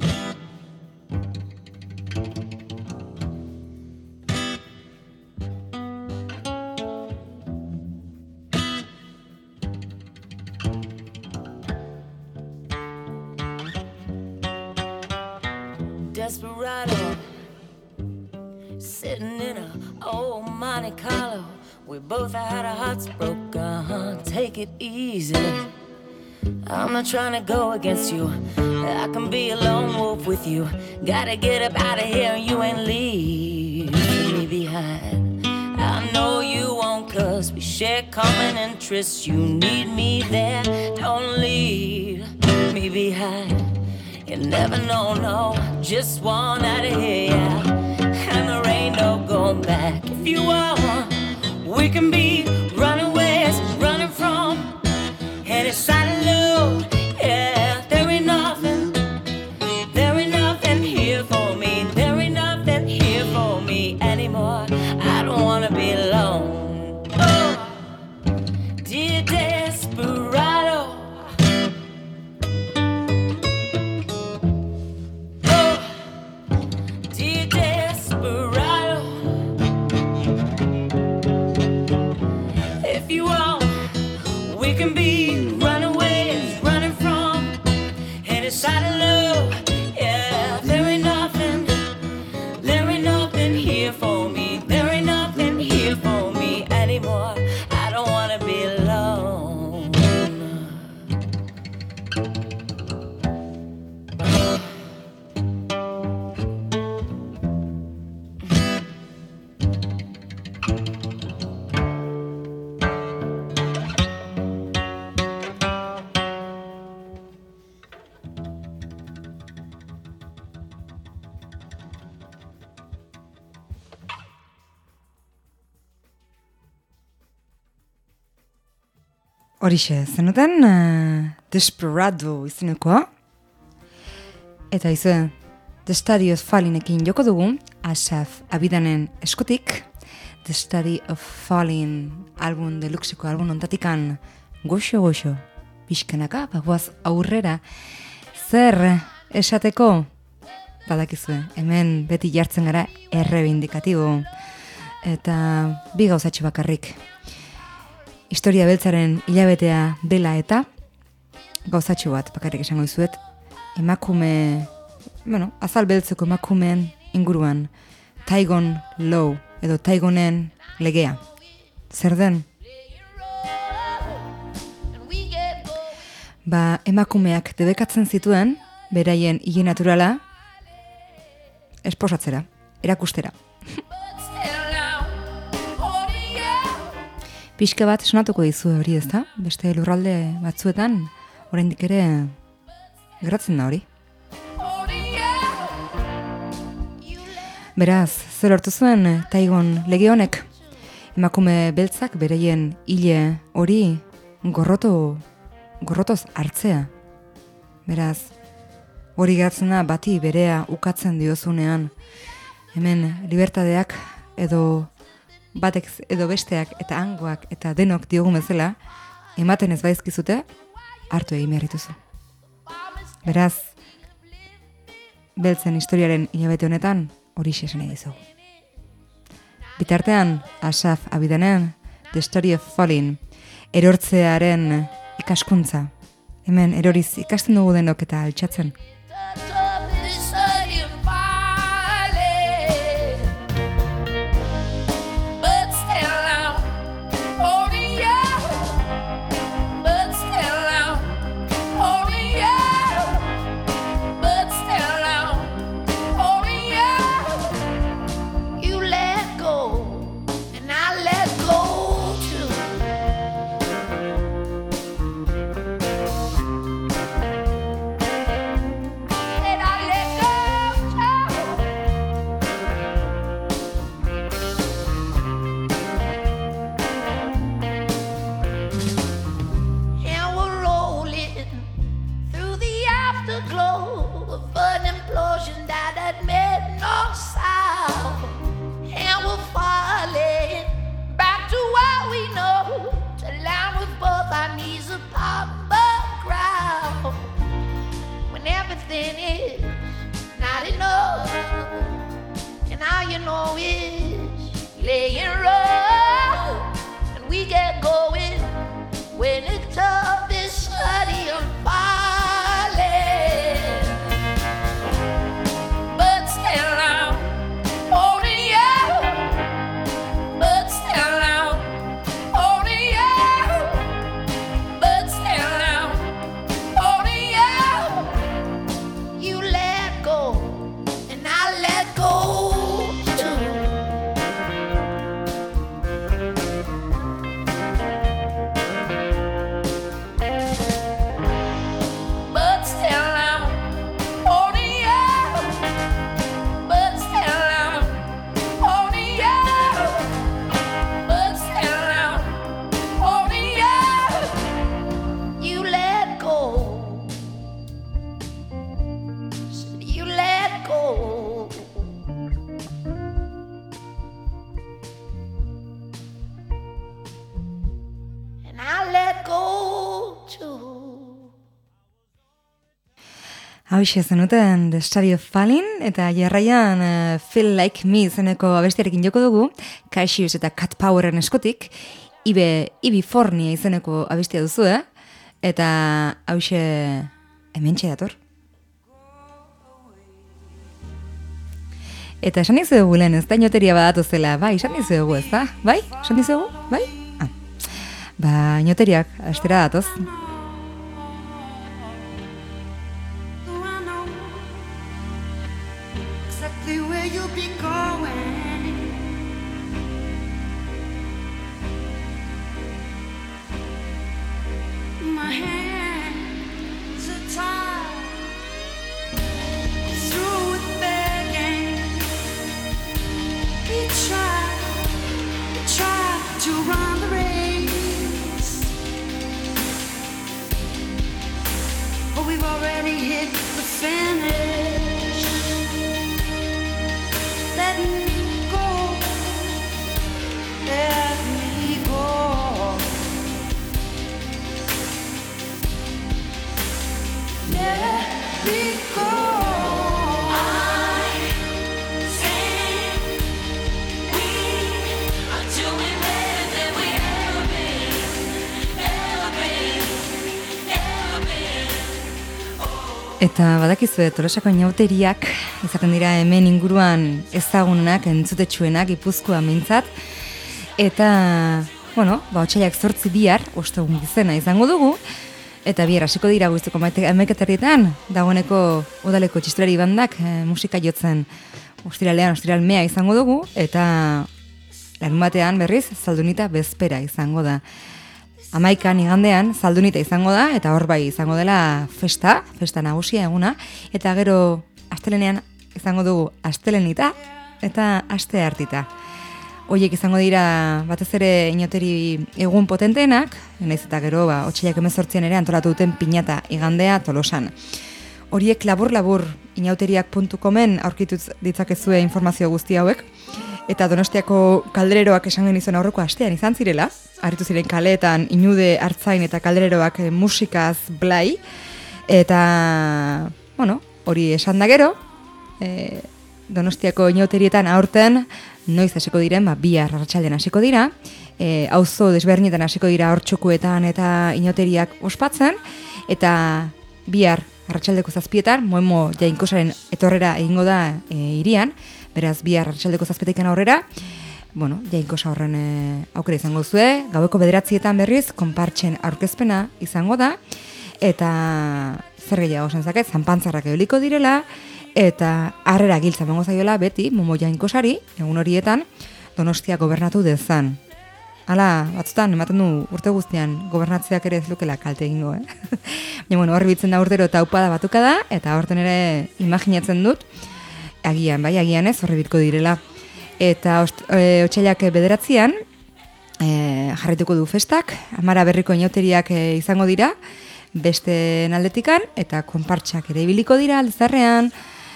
Desperado, sitting in a old Monte Carlo. We both had our hearts broke, take it easy. I'm not trying to go against you. I can be a lone wolf with you. Gotta get up out of here and you ain't leaving me behind. I know you won't, cause we share common interests. You need me there, don't leave me behind. You never know, no, just one out of here, yeah. And there ain't no going back. If you want, we can be runaways, running from any side of love. Yeah, there ain't nothing here for me. There ain't nothing here for me anymore. I don't wanna be alone. Oh, dear desperado. Horixe, zenuten Desperado izenekoa. Eta izue, The Study of Falling-ekin joko dugu, Asaf Abidanen eskotik, The Study of Falling album deluxeko album ontatikan goxo, pixkanaka, bagoaz aurrera, zer esateko, badakizue, hemen beti jartzen gara errebindikatibo, eta bi gauzatxo bakarrik. Historia beltzaren hilabetea dela eta gauzatxo bat bakarrik esango dizuet, azal beltzeko emakumeen inguruan Taigon Law edo Taigonen legea. Zer den? Emakumeak debekatzen zituen beraien hile naturala esposatzera, erakustera. Pixka bat sonatuko dizu hori, ezta? Beste lurralde batzuetan oraindik ere geratzen da hori. Beraz, zer hartu zuen Taigon lege honek? Emakume beltzak beraien hile hori gorrotoz hartzea. Beraz, hori geratzen da bati berea ukatzen diozunean. Hemen libertadeak edo batek edo besteak eta hangoak eta denok diogun bezala, ematen ez baizkizute, hartu egin behar dituzu. Beraz, beltzen historiaren hilabete honetan, hori esan nahi dizugu. Bitartean, Asaf Abidanen, The Story of Falling, erortzearen ikaskuntza. Hemen eroriz ikasten dugu denok eta altxatzen. playing rough, and we get going when it's tough, this study on falling. But still I'm holding you, but still I'm holding you, but still I'm holding you. You let go, and I let go. Hauxe zenuten The Study of Falling eta jarraian Feel Like Me izeneko abestiarekin joko dugu, Cassius eta Cat Poweren eskotik, Ibi Fornia izeneko abestia duzu, eta hauxe hementxe dator. Eta esan dizuegu lehen, ez da inoteria badatu zela, bai, esan dizuegu ez da, bai, esan dizuegu, bai? Ba, inoteriak, astera datoz. Eta badakizue, Tolosako inauteriak izaten dira hemen inguruan ezagunak, entzutetsuenak, Gipuzkoa mintzat. Eta, bueno, otsailak 8 bihar, ostegun gizena izango dugu. Eta bihar hasiko dira goizeko 11:00 dagoeneko udaleko txistorari bandak musika jotzen ostiral mea izango dugu. Eta larunbatean berriz Zaldunita bezpera izango da. 11 igandean Zaldunita izango da, eta hor bai izango dela festa nagusia eguna, eta gero astelenean izango dugu Astelenita eta Aste Hartita. Hoiek izango dira batez ere inoteri egun potenteenak, naiz eta gero otsailak 18 ere antolatu duten pinata igandea Tolosan. Horiek labur inauteriak.comen aurkitu ditzakezue informazio guzti hauek. Eta Donostiako kaldreroak esan genizuen aurreko astean izan zirela, aritu ziren kaleetan Inude, Artzain eta kaldreroak musikaz blai, eta, bueno, hori esan da gero, Donostiako inauterietan aurten noiz hasiko diren, bihar arratsaldean hasiko dira, auzo desberdinetan hasiko dira Hortxokuetan eta inauteriak ospatzen, eta bihar arratsaldeko 7etan, Moemo Jainkosaren etorrera egingo da hirian, beraz, bihar arratsaldeko 7etan aurrera, bueno, Jainkosa horren aukera izango zue, gaueko 9etan berriz, konpartxen aurkezpena izango da, eta zer gehiago esan zaket, zanpantzarrak eoliko direla, eta harrera giltza emango zaiola beti, Moemo Jainkosari, egun horietan, Donostia gobernatu dezan. Hala, batzutan, ematen du urte guztian gobernatzeak ere ez lukela kalte egingo, Baina, horri bitzen da urtero eta upada batuka da, eta horten ere imaginatzen dut, agian ez, horri bitko direla. Eta otsailak 9 jarrituko du festak, Amara Berriko inauteriak izango dira, beste aldetikan, eta konpartxak ere ibiliko dira aldezarrean,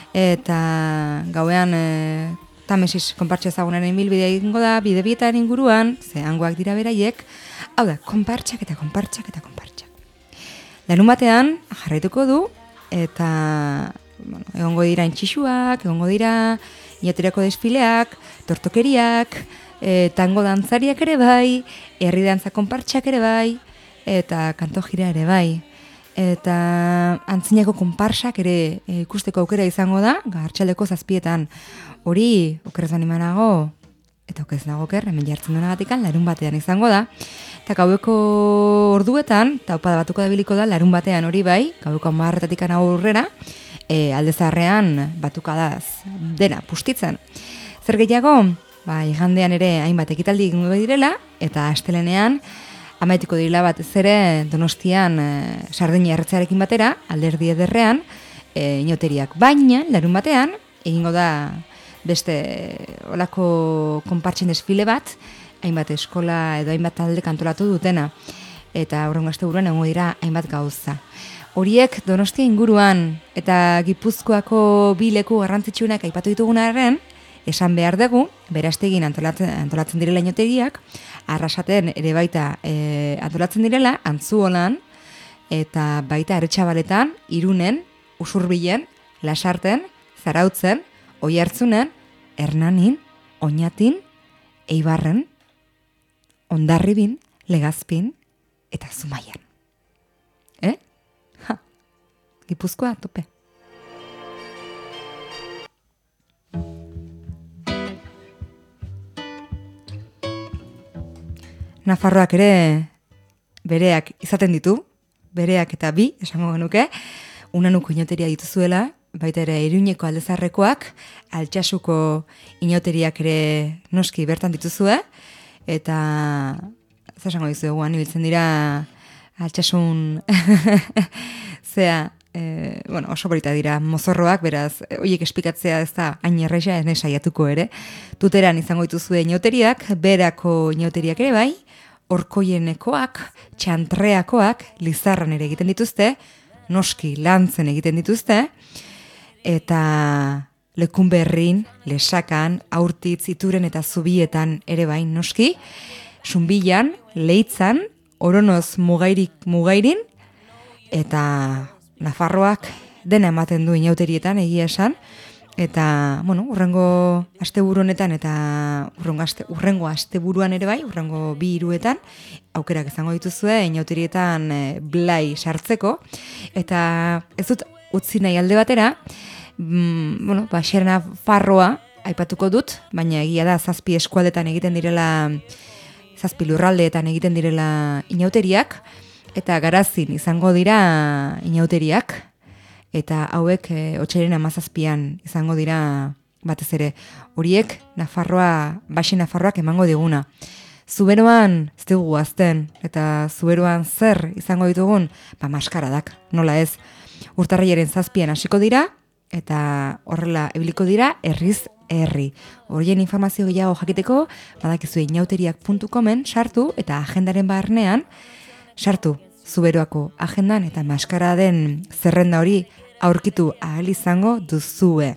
eta gauean Tamesis konpartxa ezagunaren bilbidea egingo da, bidebietan inguruan, ze hangoak dira beraiek, hau da, konpartxak. Larun batean jarraituko du, eta egongo dira intxixuak, egongo dira inauteriako desfileak, tortokeriak, tango dantzariak ere bai, herri dantza konpartsak ere bai, eta kanto jira ere bai. Eta antzinako konparsak ere ikusteko aukera izango da, Arratsaldeko 7etan. Hori, okerez animanago, eta okerez nago oker, hemen jartzen denagatikan, larun batean izango da. Eta gaueko orduetan, taupada batuko da biliko da, larun batean hori bai, gaueko 10:00-etatik aurrera, alde zaharrean batukadaz dena pustitzen. Zer gehiago, igandean ere hainbat ekitaldi egingo direla, eta astelenean amaitiko direla batez ere Donostian Sardina erretzearekin batera, Alderdi Ederrean, inauteriak. Baina, larun batean, egingo da beste olako konpartsen desfile bat, hainbat eskola edo hainbat talde kantolatu dutena. Eta horrengo asteburuan egongo dira hainbat gauza. Horiek Donostia inguruan eta Gipuzkoako bi leku garrantzitsuenak aipatu ditugunaren, esan behar dugu, Berastegin antolatzen direla inauteriak, Arrasaten ere baita antolatzen direla, Antzuolan, eta baita Aretxabaletan, Irunen, Usurbilen, Lasarten, Zarautzen, Oiartzunen, Hernanin, Oñatin, Eibarren, Hondarribin, Legazpin, eta Zumaian. Gipuzkoa, tope. Nafarroak ere bereak izaten ditu, bereak eta bi, esango genuke, Unanuko inauteria dituzuela, baita ere Iruñeko aldezarrekoak, Altsasuko inauteriak ere noski bertan dituzue, eta esango dizu eguan ibiltzen dira Altsasun oso borita dira mozorroak, beraz, horiek espikatzea ez da hain erresa ez saiatuko ere. Tuteran izango dituzue inauteriak, Berako inauteriak ere bai, Orkoienekoak, Txantreakoak, Lizarran ere egiten dituzte, noski Lantzen egiten dituzte, eta Lekunberrin, Lesakan, Aurtitz, Ituren eta Zubietan ere bai noski, Zunbilan, Leitzan, Oronoz Mugairin, eta Nafarroak dena ematen du inauterietan egia esan, eta, urrengo asteburu honetan eta urrengo asteburuan ere bai, urrengo 2-3etan, aukerak izango dituzue inauterietan blai sartzeko, eta ez dut utzi nahi alde batera, Xerena Farroa aipatuko dut, baina egia da 7 eskualdetan egiten direla, 7 lurraldeetan egiten direla inauteriak, eta Garazin izango dira inauteriak, eta hauek otsailaren 17an izango dira batez ere. Horiek Baxi Nafarroak emango diguna. Zuberoan ez dugu azten, eta zuberoan zer izango ditugun, maskaradak, nola ez. Urtarrilaren 7an hasiko dira, eta horrela ebiliko dira herriz herri. Horien informazio gehiago jakiteko, badakizue inauteriak.comen sartu, eta agendaren barnean sartu Zuberoako agendan, eta maskara den zerrenda hori aurkitu ahal izango duzue.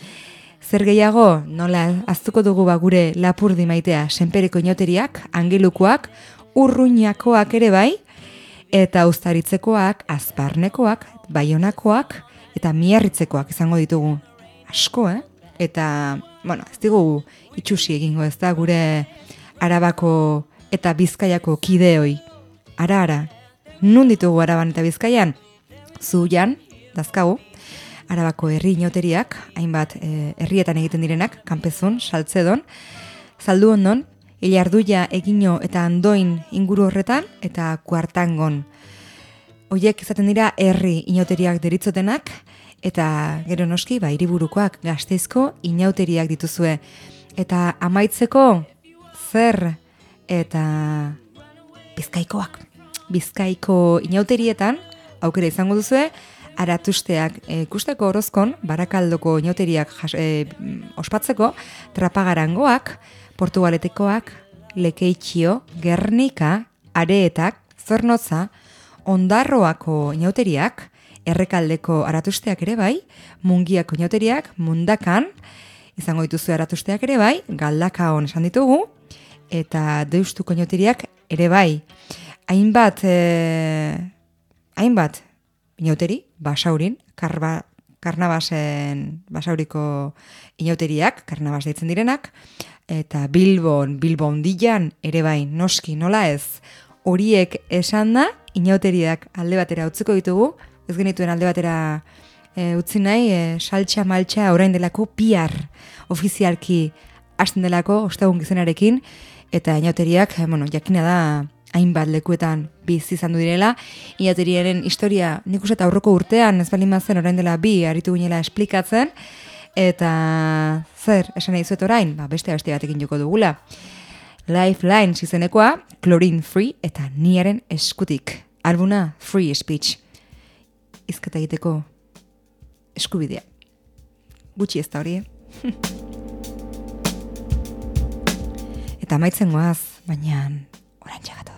Zer gehiago, nola aztuko dugu gure Lapurdi maitea, Senpereko inauteriak, Angelukoak, Urruñakoak ere bai, eta Uztaritzekoak, Azparnekoak, Baionakoak, eta Miarritzekoak izango ditugu. Asko, Eta, ez digu itxusi egingo ez da gure Arabako eta Bizkaiako kideoi. Ara, nun ditugu Araban eta Bizkaian? Zuian, dazkagu, Arabako herri inauteriak, hainbat herrietan egiten direnak, Kanpezun, Saltzedon, Zalduondon, Ilarduia, Egino eta Andoin inguru horretan, eta Kuartangon. Hoiek izaten dira herri inauteriak deritzotenak, eta gero noski, hiriburukoak, Gasteizko inauteriak dituzue. Eta amaitzeko, zer eta Bizkaikoak. Bizkaiko inauterietan, aukera izango duzue, Aratusteak ikusteko Orozkon, Barakaldoko inauteriak ospatzeko, Trapagarangoak, Portugaletekoak, Lekeitxio, Gernika, Areetak, Zornotza, Ondarroako inauteriak, Errekaldeko Aratusteak ere bai, Mungiako inauteriak, Mundakan, izango dituzu Aratusteak ere bai, Galdakaon esan ditugu, eta Deustuko inauteriak ere bai. Hainbat inauteri, Basaurin, Karnabasen Basauriko inauteriak, Karnabas deitzen direnak, eta Bilbon dilan, ere bai, noski, nola ez, horiek esan da, inauteriak alde batera utziko ditugu, ez genituen alde batera utzi nahi, saltxa maltxa orain delako PR ofizialki hasten delako ostegun gizenarekin, eta inauteriak, jakina da, hainbat lekuetan bizi izan du direla. Inauteriaren historia nik uste eta aurreko urtean ez baldin bazen orain dela 2 aritu ginela esplikatzen, eta zer, esan nahi zuet orain, beste batekin joko dugula. Lifelines izenekoa, Chlorine Free eta Niaren eskutik. Albuna Free Speech. Hizketa egiteko eskubidea. Gutxi ez da hori, Eta amaitzen goaz, baina orantxe gatoz.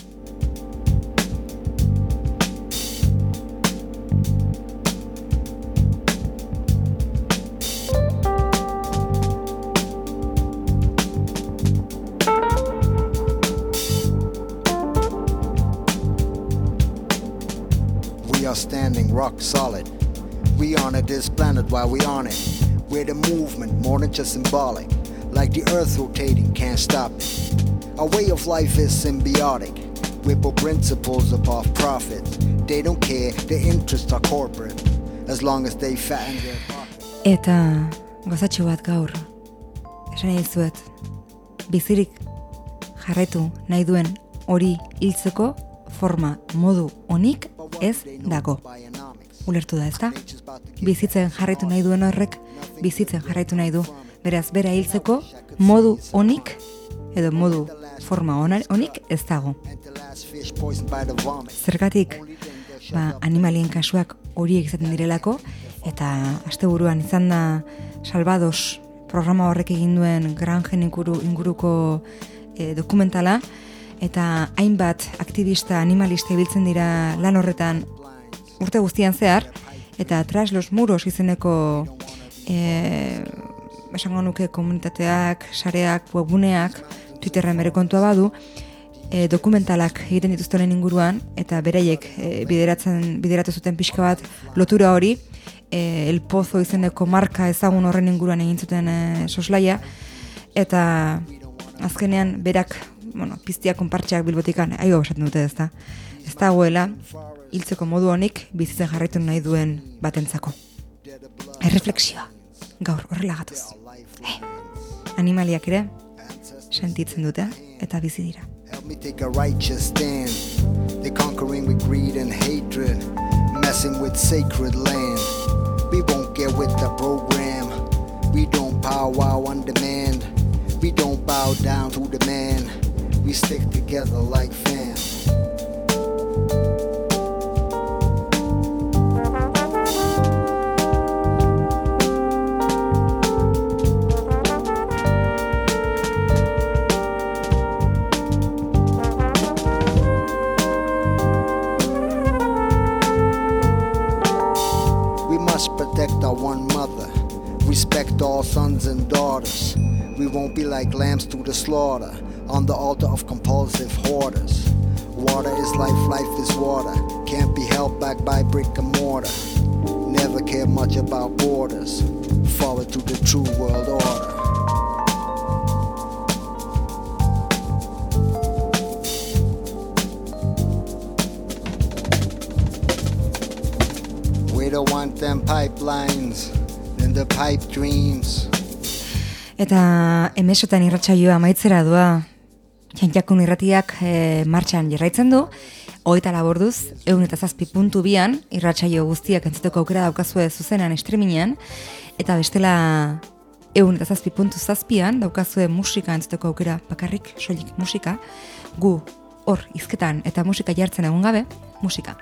We are standing rock solid. We honor this planet while we on it. We're the movement, more than just symbolic. Like the earth rotating, can't stop it. Our way of life is symbiotic. We put principles above profit. They don't care, their interests are corporate. As long as they fatten their pockets. Eta gozatxo bat gaur. Esan nahi zuet. Bizirik jarraitu nahi duen hori hiltzeko forma modu onik ez dago. Ulertu da, ezta? Bizitzen jarraitu nahi duen horrek, bizitzen jarraitu nahi du. Beraz, bera hiltzeko modu onik, edo modu forma onik ez dago. Zergatik, animalien kasuak horiek izaten direlako, eta asteburuan izan da Salvados programa horrek egin duen granjen inguruko dokumentala, eta hainbat aktivista animalista ibiltzen dira lan horretan urte guztian zehar, eta Tras los muros izeneko esango nuke komunitateak, sareak, webuneak, Twitterren bere kontua badu, dokumentalak egiten dituzte honen inguruan, eta beraiek bideratu zuten pixka bat lotura hori, El Pozo izeneko marka ezagun horren inguruan egin zuten soslaia, eta azkenean berak, piztia konpartxeak Bilbotikan, aio esaten dute ezta. Ez dagoela, hiltzeko modu honik bizitzen jarraitu nahi duen batentzako. Erreflexioa, gaur horrela gatoz. Animaliak ere, sentitzen dute eta bizi dira. Help me take a righteous stand. They're conquering with greed and hatred, messing with sacred land. We won't get with the program. We don't powwow on demand. We don't bow down to the man. We stick together like fam. Protect our one mother, respect all sons and daughters. We won't be like lambs to the slaughter, on the altar of compulsive hoarders. Water is life, life is water, can't be held back by brick and mortar. Never care much about borders, forward to the true world order. We don't want them pipelines, then the pipe dreams. Eta emesotan irratsaioa amaitzera doa. Txantxakun irratiak martxan jarraitzen du. 24 orduz, 107.2an irratsaio guztiak entzuteko aukera daukazue zuzenan streamingean. Eta bestela 107.7an daukazue musika entzuteko aukera bakarrik, soilik musika. Gu hor hizketan eta musika jartzen egon gabe, musika.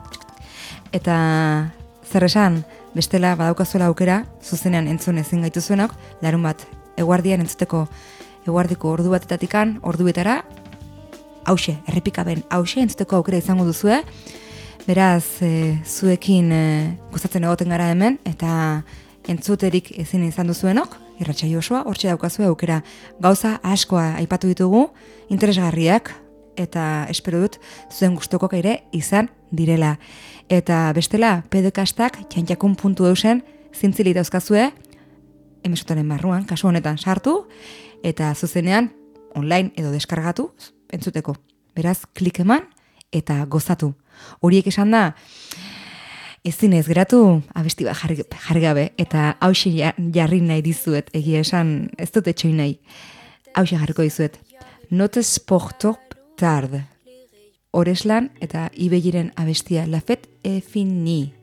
Eta zer esan, bestela badaukazuela aukera, zuzenean entzun ezin gaituzuenok, larun bat eguardian entzuteko eguardiko ordu batetatikan, orduetara, hause, errepikaben hause entzuteko aukera izango duzue. Beraz, zuekin gozatzen egoten gara hemen, eta entzuterik ezin izan duzuenok, irratsaio osoa, hortxe daukazue aukera. Gauza askoa aipatu ditugu, interesgarriak, eta espero dut zuen gustokok ere izan direla. Eta bestela, pedekastak txantxakun.eusen zintzili dauzkazue, emesotoren barruan, kasu honetan sartu, eta zuzenean, online edo deskargatu, entzuteko. Beraz, klik eman eta gozatu. Horiek esan da, ezin ez geratu abesti bat jarri gabe, eta hauxe jarri nahi dizuet, egia esan, ez dut etxoin nahi. Hauxe jarriko dizuet. Notes pour top tard. Oreslan eta Ibelliren abestia La Fête est finie.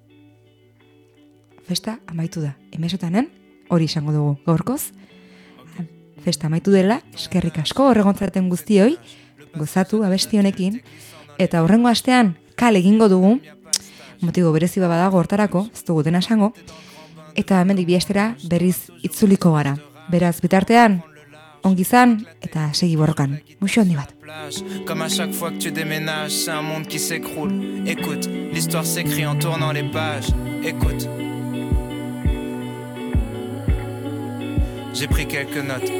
Festa amaitu da. Emesotanen, hori izango dugu gaurkoz. Festa amaitu dela, eskerrik asko horregontzaten guztioi, gozatu abesti honekin, eta horrengo astean kale egingo dugu, motibo berezi badago hortarako, ez dugu dena esango, eta hemendik bi astera berriz itzuliko gara. Beraz, bitartean, ongi izan eta segi borrokan. Muxo handi bat. Comme à chaque fois que tu déménages, c'est un monde qui s'écroule. Écoute, l'histoire s'écrit en tournant les pages. Écoute. J'ai pris quelques notes.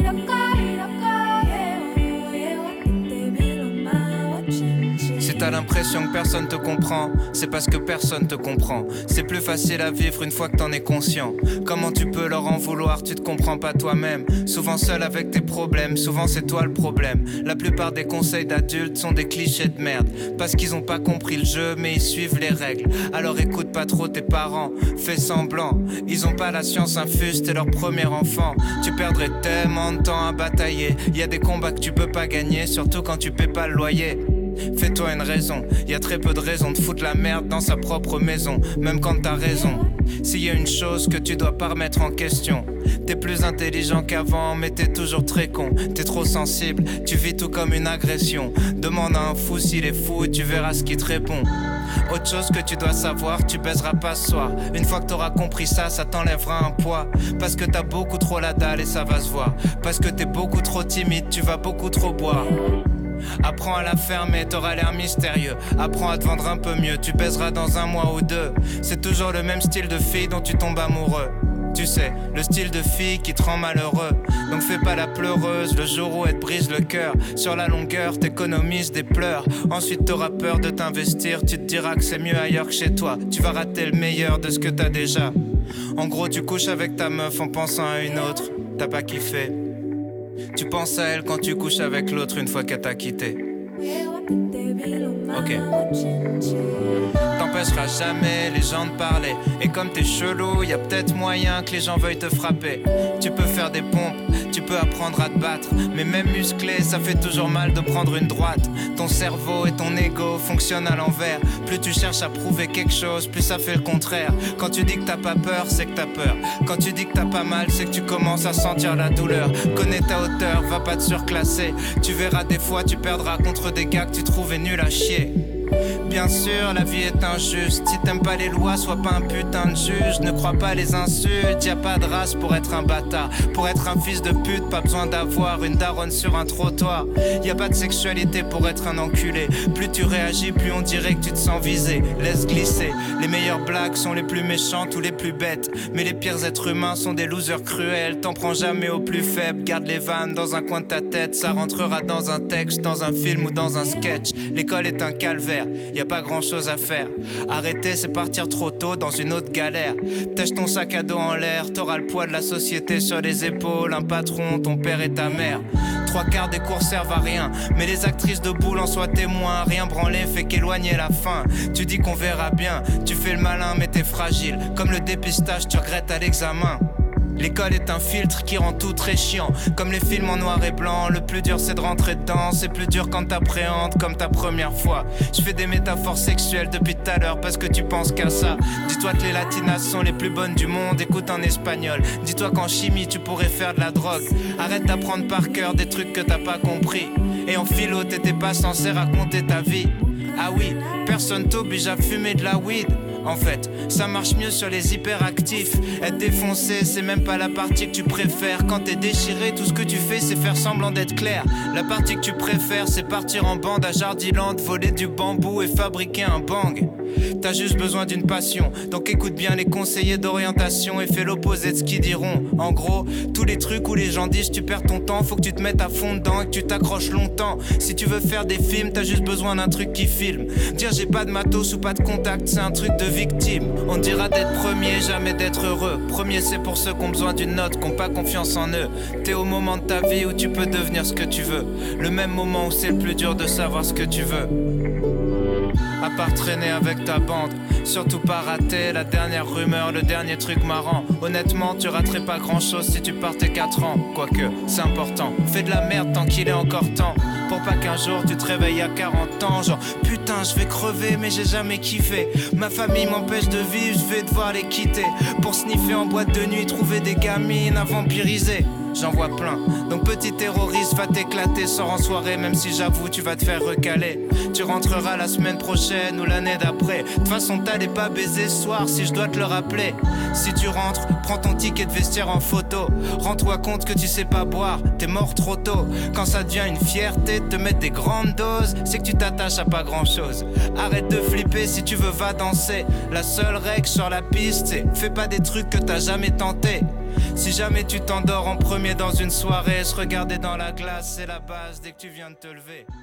Si t'as l'impression que personne te comprend, c'est parce que personne te comprend. C'est plus facile à vivre une fois que t'en es conscient. Comment tu peux leur en vouloir, tu te comprends pas toi-même. Souvent seul avec tes problèmes, souvent c'est toi le problème. La plupart des conseils d'adultes sont des clichés de merde. Parce qu'ils ont pas compris le jeu, mais ils suivent les règles. Alors écoute pas trop tes parents, fais semblant. Ils ont pas la science infuse, t'es leur premier enfant. Tu perdrais tellement de temps à batailler. Y a des combats que tu peux pas gagner, surtout quand tu paies pas le loyer. Fais-toi une raison, y a très peu de raisons de foutre la merde dans sa propre maison, même quand t'as raison. S'il y a une chose que tu dois pas remettre en question, t'es plus intelligent qu'avant, mais t'es toujours très con. T'es trop sensible, tu vis tout comme une agression. Demande à un fou s'il est fou et tu verras ce qu'il te répond. Autre chose que tu dois savoir, tu baiseras pas ce soir. Une fois que t'auras compris ça, ça t'enlèvera un poids. Parce que t'as beaucoup trop la dalle et ça va se voir. Parce que t'es beaucoup trop timide, tu vas beaucoup trop boire. Apprends à la fermer, t'auras l'air mystérieux. Apprends à te vendre un peu mieux, tu baiseras dans 1 mois ou 2. C'est toujours le même style de fille dont tu tombes amoureux. Tu sais, le style de fille qui te rend malheureux. Donc fais pas la pleureuse le jour où elle te brise le cœur. Sur la longueur, t'économises des pleurs. Ensuite t'auras peur de t'investir. Tu te diras que c'est mieux ailleurs que chez toi. Tu vas rater le meilleur de ce que t'as déjà. En gros, tu couches avec ta meuf en pensant à une autre. T'as pas kiffé. Tu penses à elle quand tu couches avec l'autre une fois qu'elle t'a quitté. Ok. T'empêcheras jamais les gens de parler. Et comme t'es chelou, y a peut-être moyen que les gens veuillent te frapper. Tu peux faire des pompes, tu peux apprendre à te battre. Mais même musclé, ça fait toujours mal de prendre une droite. Ton cerveau et ton ego fonctionnent à l'envers. Plus tu cherches à prouver quelque chose, plus ça fait le contraire. Quand tu dis que t'as pas peur, c'est que t'as peur. Quand tu dis que t'as pas mal, c'est que tu commences à sentir la douleur. Connais ta hauteur, va pas te surclasser. Tu verras des fois, tu perdras contre des gars que tu trouvais nuls à chier. Bien sûr, la vie est injuste. Si t'aimes pas les lois, sois pas un putain de juge. Ne crois pas les insultes, y a pas de race pour être un bâtard. Pour être un fils de pute, pas besoin d'avoir une daronne sur un trottoir. Y a pas de sexualité pour être un enculé. Plus tu réagis, plus on dirait que tu te sens visé. Laisse glisser, les meilleures blagues sont les plus méchantes ou les plus bêtes. Mais les pires êtres humains sont des losers cruels. T'en prends jamais au plus faible, garde les vannes dans un coin de ta tête. Ça rentrera dans un texte, dans un film ou dans un sketch. L'école est un calvaire, y a pas grand chose à faire. Arrêter, c'est partir trop tôt dans une autre galère. Tâche ton sac à dos en l'air, t'auras le poids de la société sur les épaules. Un patron, ton père et ta mère. 3/4 des cours servent à rien, mais les actrices de boule en soient témoins. Rien branler fait qu'éloigner la fin. Tu dis qu'on verra bien, tu fais le malin mais t'es fragile. Comme le dépistage, tu regrettes à l'examen. L'école est un filtre qui rend tout très chiant. Comme les films en noir et blanc, le plus dur c'est de rentrer dedans. C'est plus dur quand t'appréhendes comme ta première fois. Je fais des métaphores sexuelles depuis tout à l'heure parce que tu penses qu'à ça. Dis-toi que les latinas sont les plus bonnes du monde, écoute en espagnol. Dis-toi qu'en chimie tu pourrais faire de la drogue. Arrête d'apprendre par cœur des trucs que t'as pas compris. Et en philo t'étais pas censé raconter ta vie. Ah oui, personne t'oblige à fumer de la weed. En fait, ça marche mieux sur les hyperactifs. Être défoncé, c'est même pas la partie que tu préfères. Quand t'es déchiré, tout ce que tu fais, c'est faire semblant d'être clair. La partie que tu préfères, c'est partir en bande à Jardiland, voler du bambou et fabriquer un bang. T'as juste besoin d'une passion, donc écoute bien les conseillers d'orientation et fais l'opposé de ce qu'ils diront. En gros, tous les trucs où les gens disent tu perds ton temps, faut que tu te mettes à fond dedans et que tu t'accroches longtemps. Si tu veux faire des films, t'as juste besoin d'un truc qui filme. Dire j'ai pas de matos ou pas de contact, c'est un truc de victime. On dira d'être premier, jamais d'être heureux. Premier c'est pour ceux qui ont besoin d'une note, qui ont pas confiance en eux. T'es au moment de ta vie où tu peux devenir ce que tu veux. Le même moment où c'est le plus dur de savoir ce que tu veux. À part traîner avec ta bande, surtout pas rater la dernière rumeur, le dernier truc marrant. Honnêtement, tu raterais pas grand chose si tu partais 4 ans. Quoique, c'est important, fais de la merde tant qu'il est encore temps. Pour pas qu'un jour tu te réveilles à 40 ans, genre putain je vais crever mais j'ai jamais kiffé. Ma famille m'empêche de vivre, je vais devoir les quitter. Pour sniffer en boîte de nuit, trouver des gamines à vampiriser. J'en vois plein, donc petit terroriste va t'éclater. Sors en soirée même si j'avoue tu vas te faire recaler. Tu rentreras la semaine prochaine ou l'année d'après. De toute façon t'allais pas baiser ce soir si je dois te le rappeler. Si tu rentres, prends ton ticket de vestiaire en photo. Rends-toi compte que tu sais pas boire, t'es mort trop tôt. Quand ça devient une fierté de te mettre des grandes doses, c'est que tu t'attaches à pas grand chose. Arrête de flipper, si tu veux va danser. La seule règle sur la piste c'est fais pas des trucs que t'as jamais tenté. Si jamais tu t'endors en premier dans une soirée, se regarder dans la glace c'est la base dès que tu viens de te lever.